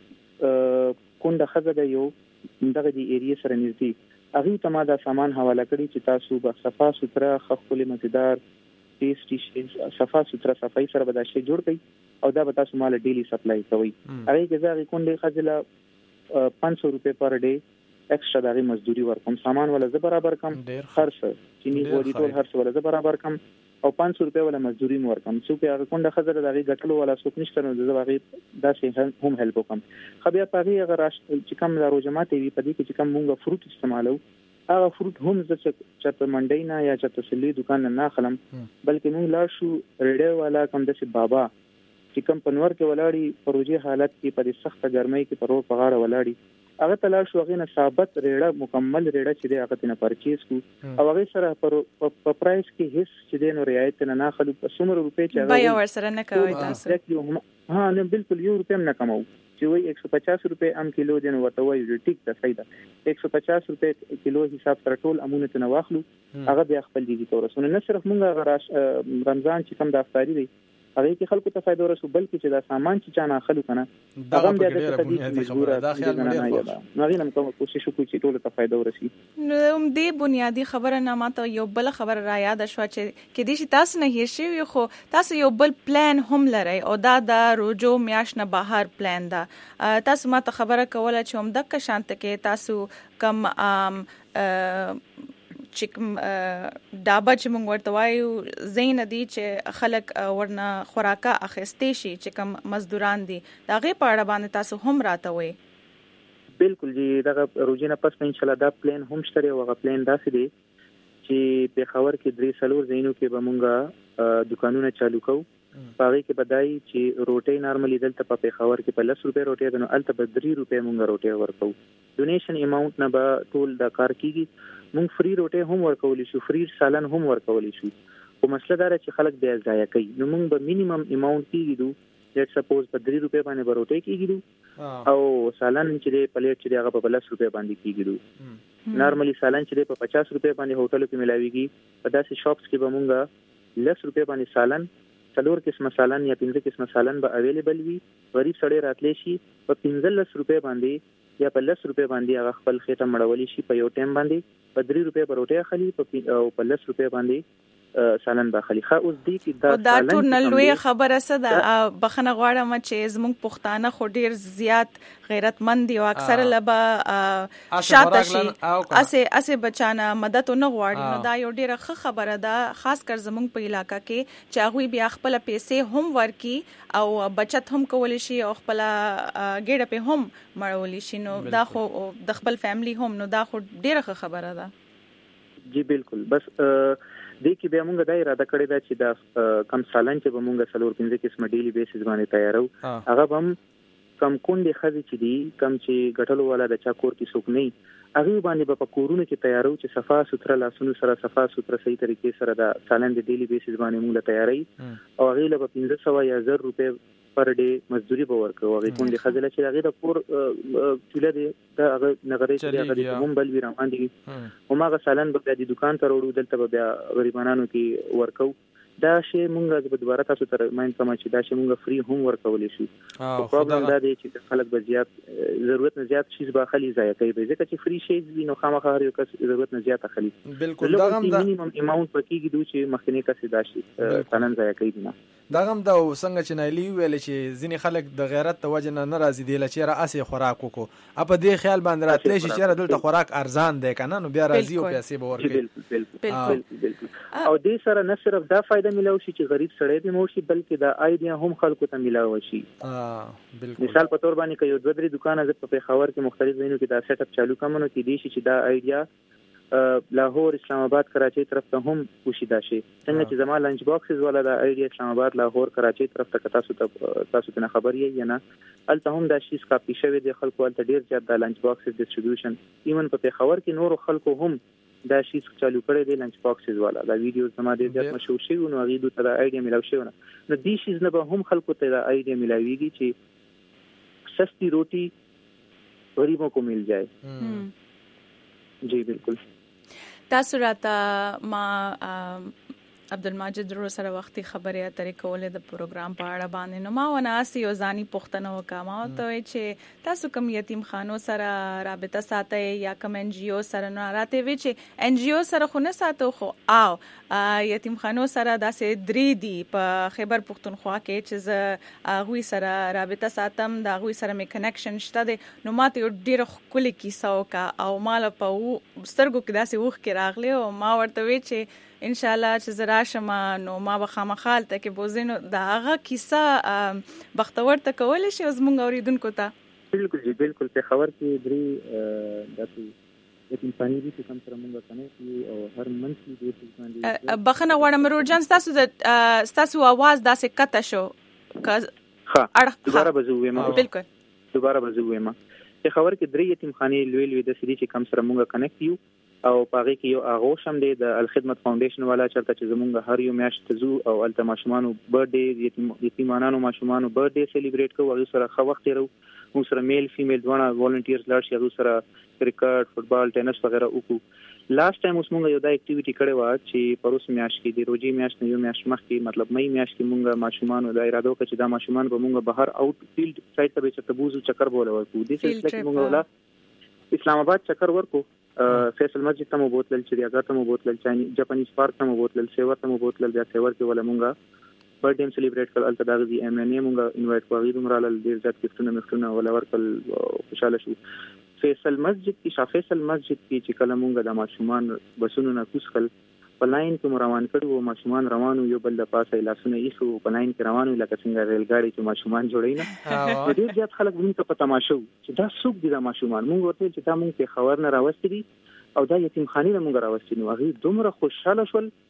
Speaker 3: کې کونډه خزه د یو دغه دی ایریا سره نږدې هغه ته ما دا سامان حواله کړی چې تاسو به صفا سوتره خپل مزیدار ټیسټي شي صفا سوتره صفای سره به دا شی جوړ کړئ او دا به تاسو مال ډیلی سپلای کوئ هغه کې ځای کونډه خزله پانچ سو روپے پر ډے ایکسترا دغه مزدوري ورکوم سامان ولا زه برابر کم خرڅ چینی وړي ټول هر څه ولا زه برابر کم او پانچ سو روپے ولا مزدوري مور کم څو کې هغه کونډه خزله دغه غټلو ولا څوک نشته نو زه هغه داسې هم هیلپ وکم خو بیا په هغه راش چې کوم دارو جماعت وی په دې کې چې کوم مونږه فروټ استعمالو هغه فروټ هم زه چې منډی نه یا چې تسلی دکان نه خلم بلکې مونږ لا شو ریډیو والا کوم د بابا چې کوم پنور کې ولاړی پروژې حالت کې په سخت ګرمۍ کې پرور پغاړه ولاړی هغه تلا شو غینه ثابت ریړه مکمل ریړه چې هغه تنه پرچیز کو او هغه سره په پرایس کې هیڅ چې دینو رعایت نه نه خلو په څومره روپې چې هغه
Speaker 1: بیا ور سره نه کوي تاسو
Speaker 3: ها نه بالکل یو روپې نه کماو چې وای one fifty روپے ام کیلو دین ورته وای ټیک ته صحیح ده one fifty روپے کیلو حساب سره ټول امونه ته واخلو هغه بیا خپل دي تورسونه نه صرف مونږه رمضان چې کوم د افطاری دی هغه کې خلکو ته فائدہ ورسو بلکې چې دا سامان چې چانه خلکو کنه هغه بیا د تدریج مجبوره دا خیال مې نو غینم کوم کوشش وکړو چې ټول ته فائدہ ورسي
Speaker 1: نو هم دې بنیادی خبره نه ماته یو بل خبر را یاد شو چې کې دې تاسو نه هیر شي خو تاسو یو بل پلان هم لرئ او دا د روجو میاش نه بهر پلان دا تاسو ماته خبره کوله چې هم دغه شانت کې تاسو کم چې ډابه چې موږ ورته وایو زین دي چې خلک ورنه خوراکه اخیستې شي چې کوم مزدوران دي دا غي په اړه باندې تاسو هم راته وي
Speaker 3: بالکل جی دا روزینه پس ان شاء الله دا پلان هم شته او غو پلان داسې دی چې په خبر کې درې سلور زینو کې به موږ دکانونه چالو کوو پاره کې بدای چې روټي نارملي دلته په پیښور کې په لس روپے روټي ده نو الته په درې روپے مونږ روټي ورکو ډونیشن اماونت نه به ټول د کار کیږي مونږ فری روټي هم ورکول شو فری سالن هم ورکول شو او مسله دا چې خلک بیا ضایع کوي نو مونږ به مینیمم اماونت کیږي لیټ سپوز په درې روپے باندې به روټي کیږي او سالن چې د پلیټ چې هغه په لس روپے باندې کیږي نارملی سالن چې په پچاس روپے باندې هوټل کې ملاويږي په داسې شاپس کې به مونږه لس روپے باندې سالن څلور قسمه سالن یا پنځه قسمه سالن به اویلیبل وي غریب سړی راتلی شي په پنځلس روپے باندې یا په لس روپے باندې هغه خپل خېټه مړولی شي په یو ټیم باندې په درې روپے په روټي اخلي او په لس روپے باندې سالن باخلي خا اوس دی کې دا
Speaker 1: دا ټول نلوي خبره سده بخنه غواړم چې زموږ پښتانه خو ډیر زیات غیرتمند دي او اکثر لبا شاته شي اسه اسه بچانا مدد نه غواړي نو دا یو ډیره ښه خبره ده خاص کر زموږ په علاقہ کې چې هغه بیا خپل پیسې هم ورکي او بچت هم کول شي او خپل ګډه په هم مړول شي نو دا خو د خپل فیملی هم نو دا خو ډیره ښه خبره ده
Speaker 3: جی بالکل بس دې کې به موږ دا اراده کړې ده چې دا کم سالن چې به موږ څلور پنځه قسمه ډیلی بیسز باندې تیارو هغه هم کم کونډې خزي چې دي کم چې غټلو والا د چا کور کې څوک نه هغه باندې په کورونو کې تیارو چې صفا سوتره لاسونو سره صفا سوتره صحیح طریقې سره دا سالن د ډیلی بیسز باندې موږ تیاری او هغه له پنځه سوه یا زر روپے پر ډے مزدوري به ورکو هغه کونډې خزله چې هغه د کور چوله دی دا هغه نغري چې هغه د کوم بل ویران باندې او ماغه سالن به د دکان ته وروړو دلته بیا غریبانو کې ورکو دا شی مونږه به دوباره تاسو ته ماین کوم چې دا شی مونږه فری هم ورکول شي او پرابلم دا دی چې خلک به زیات ضرورت نه زیات شیز به خلی ځای کوي به ځکه چې فری شی وي نو خامخا هر یو کس ضرورت نه زیات خلی
Speaker 2: بالکل دا هم دا
Speaker 3: مینیمم اماونت پکېږي دوی چې مخکنی کس دا شي قانون ځای کوي نه
Speaker 2: دا هم دا څنګه چې نایلی ویل چې ځینې خلک د غیرت د وجه نه ناراضي دي لچې را اسې خوراک وکړو اپ دې خیال باندې راتلی شي چې دلته خوراک ارزان دی کنه نو بیا راضي او پیسې به ورکړي
Speaker 3: بالکل بالکل او دې سره نه صرف دا فائدہ ملو شي چې غریب سړی دې مو شي بلکې دا آیډیا هم خلکو ته ملاوي شي
Speaker 2: اه بالکل
Speaker 3: مثال په تور باندې کې یو دوه درې دکان از په پیښور کې مختلف وینو کې دا سیټ اپ چالو کومو کې دي چې دا آیډیا لاهور اسلام آباد کراچي طرف ته هم پوشیدا شي څنګه چې زما لنچ باکسز ولا دا آیډیا اسلام آباد لاهور کراچي طرف ته تاسو ته تاسو ته خبر یې نه الته هم دا شیز کاپی شوی دی خلکو ته ډیر زیات دا لنچ باکسز ډیسټریبیوشن ایون په پیښور کې نور خلکو هم دا شیز چالو کړی دی لنچ باکسز والا دا ویډیوز زما ډیر زیات مشهور شي نو هغه دوی ته دا آیډیا ملاو شي نو د دې شیز نه به هم خلکو ته دا آیډیا ملاويږي چې سستی روټي غریبوں کو مل جائے جی بالکل
Speaker 1: تاسو راته ما عبدالماجد رو سره وختي خبرې اترې کولې د پروګرام په اړه باندې نو ما وناسي او ځاني پښتنه وکما او ته چې تاسو کوم یتیم خانو سره رابطه ساتي یا کوم ان جی او سره نه راته وی چې ان جی او سره خو نه ساتو خو او یتیم خانو سره داسې درې دی په خیبر پښتونخوا کې چې هغه سره رابطه ساتم دا هغه سره مې کنیکشن شته دی نو ماته ډیره خولي کیسه وکا او مال په سترګو کې داسې وښ کې راغلی او ما ورته وی چې ان شاء الله چې زرا شمه نو ما به خامخال ته کې بوزینو دا هغه کیسه بختور ته کول شي از مونږ اوریدونکو ته
Speaker 3: بالکل جی بالکل په خبر کې درې داسې یتیم خانې دي چې کوم سره مونږ کنه او هر منځ کې د باندې
Speaker 1: بخنه وړم روجان تاسو د تاسو आवाज داسې کته شو
Speaker 3: ها دوباره بزوې ما
Speaker 1: بالکل
Speaker 3: دوباره بزوې ما په خبر کې درې یتیم خانې لوی لوی د سړي چې کوم سره مونږ کنیکټ یو او پاره کې یو اغوش هم دی د الخدمت فاونډیشن والا چرته چې زمونږ هر یو میاشت زو او الته ماشومانو برډي یتیم یتیمانو ماشومانو برډي سلیبریټ کوو هغه سره خو وخت یې موږ سره میل فیمیل دوه والنټیرز لاړ شي هغه سره کرکټ فوتبال ټینس وغیرہ وکړو لاست ټایم اوس موږ یو دا اکټیویټي کړې و چې پروس میاشت کې د روزي میاشت نه یو میاشت مخکې مطلب مې میاشت کې موږ ماشومانو د اراده وکړه چې دا ماشومان به موږ بهر آوټ فیلډ سایت ته به چتبوزو چکر بوله ورکو د څه چې موږ ولا اسلام آباد چکر ورکو فیصل مسجد ته مو بوتل چریاګا ته مو بوتل چاینی جاپانیز پارک ته مو بوتل سیور ته مو بوتل بیا سیور کې ولا مونږه برډ ډیم سلیبریټ کړل الته دغه ایم ان ای مونږه انوایټ کوو غیر مرال ډیر ځات کیفتونه مختونه ولا ورکل خوشاله شو فیصل مسجد کې شاه فیصل مسجد کې چې کله مونږه د ماشومان بسونو نه کوسخل په لاین کې روان کړو ماشومان روانو یو بل د پاسه لاسونه ایسو په لاین کې روانو لکه څنګه ریل گاډي چې ماشومان جوړی نه ډیر ځات خلک مونږ ته پته ماشو چې دا څوک دي د ماشومان مونږ ورته چې دا مونږ ته خبر نه راوستي دي او دا یتیم خاني نه مونږ راوستي نو هغه دومره خوشاله شول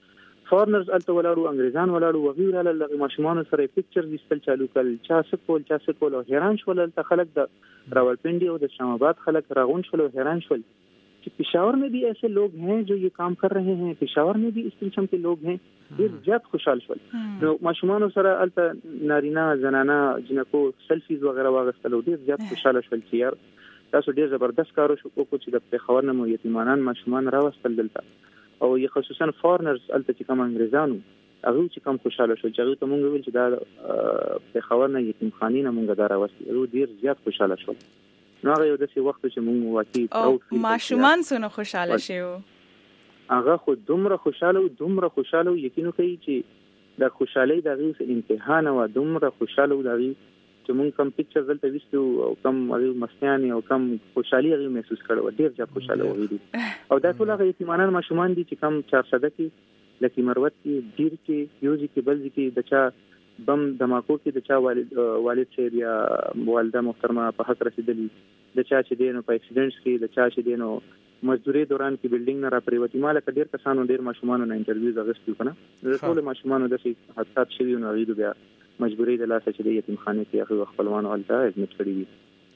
Speaker 3: فارنرز الته ولاړو انګریزان ولاړو وغیره له ماشومان سره پکچر وستل چالو کړل چا سکول چا سکول او حیران شول الته خلک د راولپنډي او د اسلام آباد خلک راغون شول او حیران شول कि पेशावर में भी ऐसे लोग हैं जो ये काम कर रहे हैं, पेशावर में भी इस किस्म के लोग हैं. ډیر زیات خوشحال شول. نو ماشومان سره الته نارینه زنانه جنکو سلفیز وغیرہ واغستل ډیر زیات خوشاله شول چې یار تاسو ډیر زبردست کارو شو کو چې د پیښور نه مو یتیمانان ماشومان راوستل دلته او یې خصوصا فارنرز الته چې کوم انګریزانو هغه چې کوم خوشاله شو چې هغه ته مونږ ویل چې دا پیښور نه یتیمخانې نه مونږ دا راوستل هغه ډیر زیات خوشاله شول. نو هغه یو داسې وخت چې مونږ واقعي پراود فیل
Speaker 1: ماشومان سونه خوشاله شو.
Speaker 3: هغه خو دومره خوشاله او دومره خوشاله یقینو کوي چې د خوشحالي د غي امتحان او دومره خوشاله او د غي چې مونږ کوم پکچر دلته وستو او کوم هغه مستیاني او کوم خوشحالي هغه محسوس کړو ډیر ځکه خوشاله وې او دا ټول هغه یتیمانان ماشومان دي چې کوم چار صده کې لکه مروت کې ډیر کې یوزي کې بلځ کې د چا بم دماکو کې د چا والد والد شه یا والده محترمه په حق رسیدلی د چا چې دینو په اکسیډنټس کې د چا چې دینو مزدوري دوران کې بلډینګ نه را پریوتی مال ک ډیر کسانو ډیر ماشومان نه انټرویوز اغستو کنه د ټول ماشومان د شي حساب شوی نو غوډو بیا مجبوری د لاسه چې د یتیمخانه کې هغه خپلوان ولته ادمټ کړی دي.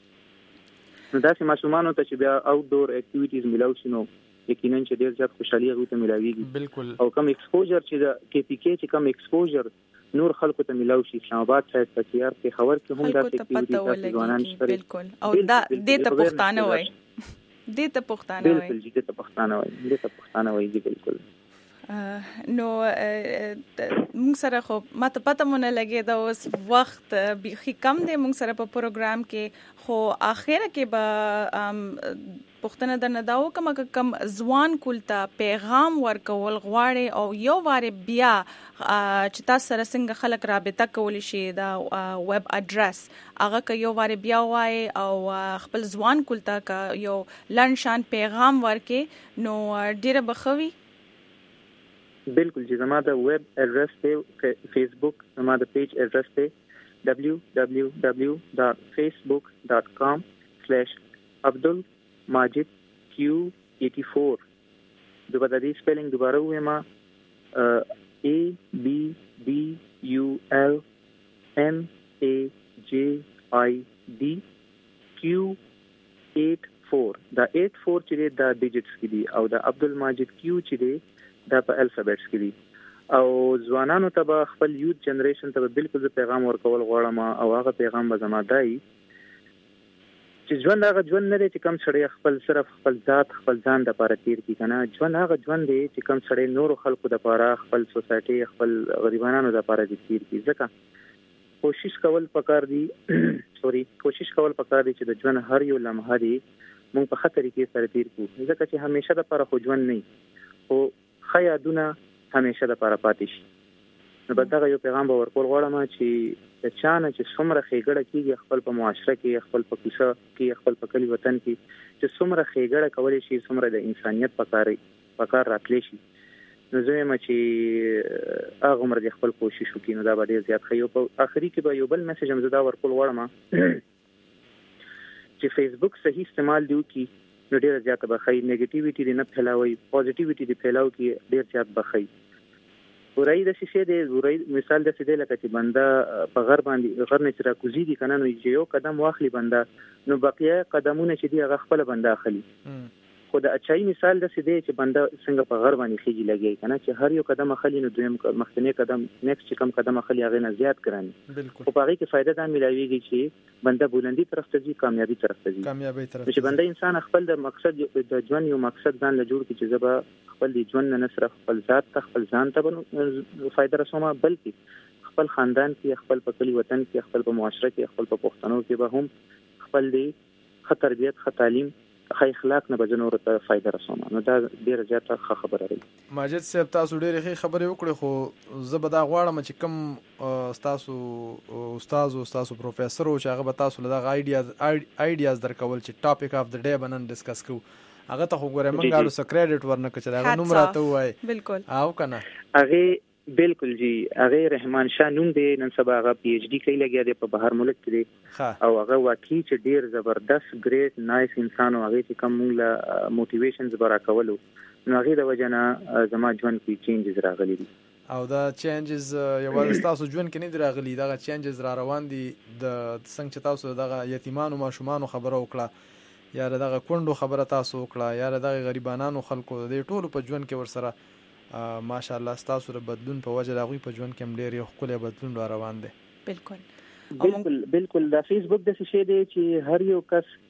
Speaker 3: نو دا چې ماشومان ته چې بیا آوټ ډور اکټیویټیز ملاوي شنو یقینا چې ډیر زیات خوشحالي هغه ته ملاويږي.
Speaker 2: بالکل.
Speaker 3: او کم ایکسپوجر چې د کې پی کې چې کم ایکسپوجر نور خلکو ته ملاوي شي اسلام آباد ته تکیار په خبر کې هم دا اکټیویټیز ځوانان شته.
Speaker 1: بالکل. او دا د ته پښتانه وای د ته پښتانه وای
Speaker 3: بالکل د ته پښتانه وای د ته پښتانه وای بالکل.
Speaker 1: نو موږ سره خو ماته پته مونږ لګي دا اوس وخت بيخي کم دی موږ سره په پروګرام کې خو اخره کې به پښتنه درنه داو کوم کم ځوان کولتا پیغام ورکول غواړي او یو واره بیا چې تاسو سره څنګه خلک رابطه کولی شي دا ویب اډرس هغه که یو واره بیا وای او خپل ځوان کولتا کا یو لن شان پیغام ورکې نو ډیره بخوي.
Speaker 3: بالکل جی زما د ویب اډرس ته فیسبوک زما د پیج اډرس ته دبليو دبليو دبليو ډاٹ فیسبوک ډاٹ کام سلیش عبدل ماجد کیو ایٹی فور دوباره د سپیلینګ دوباره وېما ا بی بی یو ال ام ا جی آی ډي کیو ایٹ فور دا ایٹ فور چې دا ډیجټس کې دي او دا عبدل ماجد کیو چې دی دا په الفابټس کې دي او ځوانانو ته خپل یوث جنریشن ته بالکل پیغام ورکول غواړم او هغه پیغام به زما دای چې ژوند هغه ژوند نه دی چې کم سړی خپل صرف خپل ذات خپل ځان د لپاره تیر کی کنه ژوند هغه ژوند دی چې کم سړی نور خلکو د لپاره خپل سوسایټي خپل غریبانو د لپاره تیر کی ځکه کوشش کول پکار دی سوري کوشش کول پکار دی چې د ژوند هر یو لمحه دی مونږ په خطر کې سره تیر کو ځکه چې همیشه د لپاره خو ژوند نه او خیادونه همیشه د لپاره پاتې شي. نو بدغه یو پیغام به ورکول غواړم چې د چانه چې څومره خېګړه کیږي خپل په معاشره کې خپل په کوڅه کې خپل په کلی وطن کې چې څومره خېګړه کولای شي څومره د انسانيت پکاري پکار راتلی شي نو زه یم چې هغه عمر د خپل کوشش وکړي نو دا به ډیر زیات خیو په اخري کې به یو بل میسج هم زدا ورکول غواړم چې فیسبوک صحیح استعمال دیو کی نو ډیر زیات بخای نیگیټیویټی دې نه پھیلاوي پوزټیویټی دې پھیلاو کی ډیر زیات بخای. ورای د شیشه دې ورای مثال د سیده لکه چې بنده په غر باندې غر نه چې را کوزي دي کنه نو یو قدم واخلي بنده نو بقیه قدمونه چې دی هغه خپل بنده اخلي. خو د اچای مثال د سیده چې بنده څنګه په غر باندې خېږي لګي کنه چې هر یو قدم اخلي نو دویم مخکنی قدم نیکسټ کم قدم اخلي هغه نه زیات کړي. خو په هغه کې فائدہ دا ملایويږي چې بنده بلندی طرف ته ځي کامیابی طرف ته ځي
Speaker 2: کامیابی طرف
Speaker 3: چې بنده انسان خپل د مقصد د ژوند یو مقصد ځان له جوړ کړي چې زبا خپل د ژوند نه صرف خپل ذات ته خپل ځان ته فائدہ رسومه بلکې خپل خاندان کې خپل په کلی وطن کې خپل په معاشره کې خپل په پښتنو کې به هم خپل دی خطربیت خ تعلیم خ اخلاق نه بجنور ته فائدہ رسومه نو دا ډیره زیاته ښه خبره ده.
Speaker 2: ماجد صاحب تاسو ډیره ښه خبره وکړه خو زبدا غواړم چې کوم تاسو استاد او تاسو پروفیسور او چې هغه به تاسو له ایډیاز ایډیاز درکول چې ټاپک اف د ډے بنن ډیسکس کو هغه ته وګورم موږ غواړو سکریډټ ورنکه چې هغه نوم راته وای
Speaker 1: بالکل
Speaker 3: او کنه هغه بالکل جی هغه رحمان شاه نوم دی نن سبا هغه پی ایچ ډی کوي لګیا دی په بهر ملک کې او هغه واقعي چې ډیر زبردست ګریټ نایس انسان او هغه چې کوم له موټیویشنز برا کولو نو هغه د وجنه زما ژوند کې چینجز راغلي دي.
Speaker 2: او دا چینجز یوازې تاسو ژوند کې نه دی راغلي، دا چینجز را روان دي د څنګه چې تاسو دغه یتیمانو ماشومانو خبره وکړه یا دغه کونډو خبره تاسو وکړه یا دغه غریبانو خلکو د ټولو په ژوند کې ورسره ماشاءالله تاسو د بدلون په وجه د هغوی په ژوند کې هم ډېر یو ښکلی بدلون را روان دی.
Speaker 1: بالکل
Speaker 3: بالکل بالکل دا فیسبوک داسې شی دی چې هر یو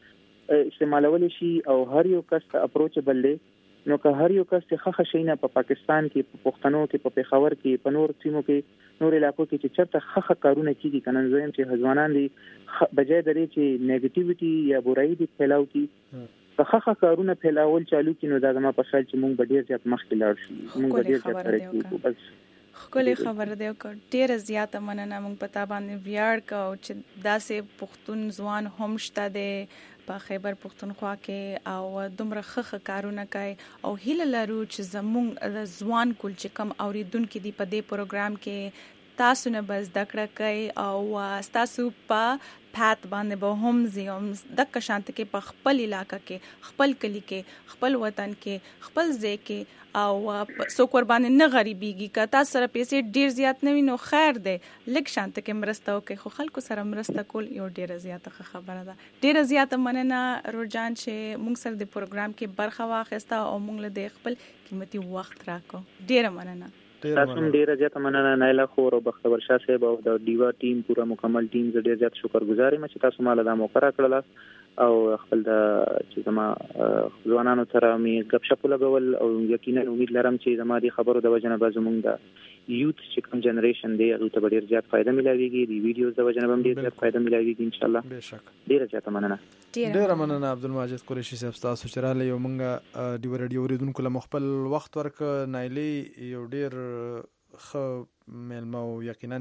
Speaker 3: کس استعمالولی شي او هر یو کس ته اپروچبل دی. نو که هر یو کس چې خخه شینه په پاکستان کې په پښتنو کې په پیښور کې په نور سیمو کې نور علاقو کې چې چرته خخه کارونه کیږي کنه زم چې ځوانان دي بجای درې چې نیگیټیویټي یا برایي دي پھیلاو کی که خخه کارونه پھیلاول چالو کینو دا زما په خیال چې مونږ به ډیر زیات مخکې لاړ شو، مونږ به ډیر زیات ترقی بس
Speaker 1: خپل خبر دی او ډیر زیات مننه مونږ پتا باندې ویاړ کا او چې داسې پښتون ځوان هم شته دی په خیبر پښتونخوا کې او دومره خخه کارونه کوي او هیله لرو چې زموږ د ځوان کول چې کم اوریدونکو دی په دې پروګرام کې تاسو نه بس دکړه کوي او تاسو په پات باندې به هم زیوم د کشانت کې په خپل علاقې کې خپل کلی کې خپل وطن کې خپل ځای کې او سو قربان نه غریبيږي که تاسو سره پیسې ډیر زیات نه وینو خیر دی لکه شانت کې مرسته وکي خو خلکو سره مرسته کول یو ډیر زیاته خبره ده. ډیر زیاته مننه روجان چې موږ سره د پروګرام کې برخه واخیسته او موږ له خپل قیمتي وخت راکو. ډیر مننه.
Speaker 3: تاسو ډیر زیات مننه نایلا خور او بختور شاه صاحب او د ډیوا ټیم پورا مکمل ټیم زه ډیر زیات شکرګزار یم چې تاسو مال د موقع راکړل او خپل د چې زما ځوانانو سره مې غب شپ لګول او یقینا امید لرم چې زما د خبرو د وجنه به زموږ د یوث چې کوم جنریشن دی هغه ته ډیر زیات فائدہ ملاويږي، د ویډیوز د وجنه به ډیر زیات فائدہ ملاويږي ان شاء الله. بهشکه ډیر زیات مننه.
Speaker 2: ډیر مننه عبدالمجید قریشي صاحب تاسو چې رااله یو مونږه د ریډیو اوریدونکو له خپل وخت ورک نایلی یو ډیر خو ملمو یقینا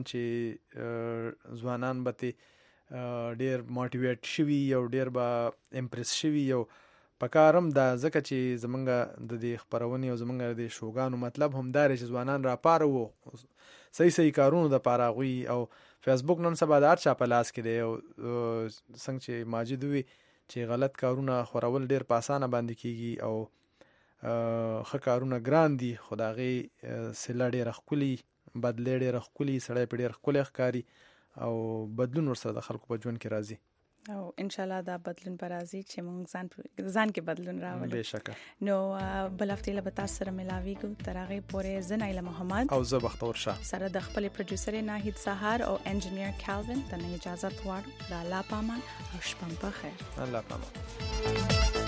Speaker 2: چې ځوانان به ډیر موټیویټ شوي او ډیر به امپریس شوي او پکارم دا ځکه چې زمونږ د دې خبرونې او زمونږ د شوګانو مطلب هم دا چې ځوانان را پاره وو صحیح صحیح کارونو د پاره غوي او فیسبوک نن سبا د هر چا په لاس کې دی او څنګه چې ماجد وي چې غلط کارونه خورول ډیر په اسانه باندې کیږي او خه کارونه ګران دي خدایي سلا ډیر خولي بدلې ډیر خولي سړی په ډیر خولي ښکاری او بدلون ورسره د خلکو په ژوند کې راځي
Speaker 1: او ان شاء الله دا بدلون پر راځي چې موږ ځان ځان کې بدلون راولو.
Speaker 2: بهشکه.
Speaker 1: نو بل هفته له بتا سره ملاويږو تر هغه پورې زنایله محمد
Speaker 2: او زه بختور شاه
Speaker 1: سره د خپل پروډوسر ناهید سحر او انجینیر کالوین ته اجازه غواړم. د الله پامان او شپه په خیر.
Speaker 2: الله پامان.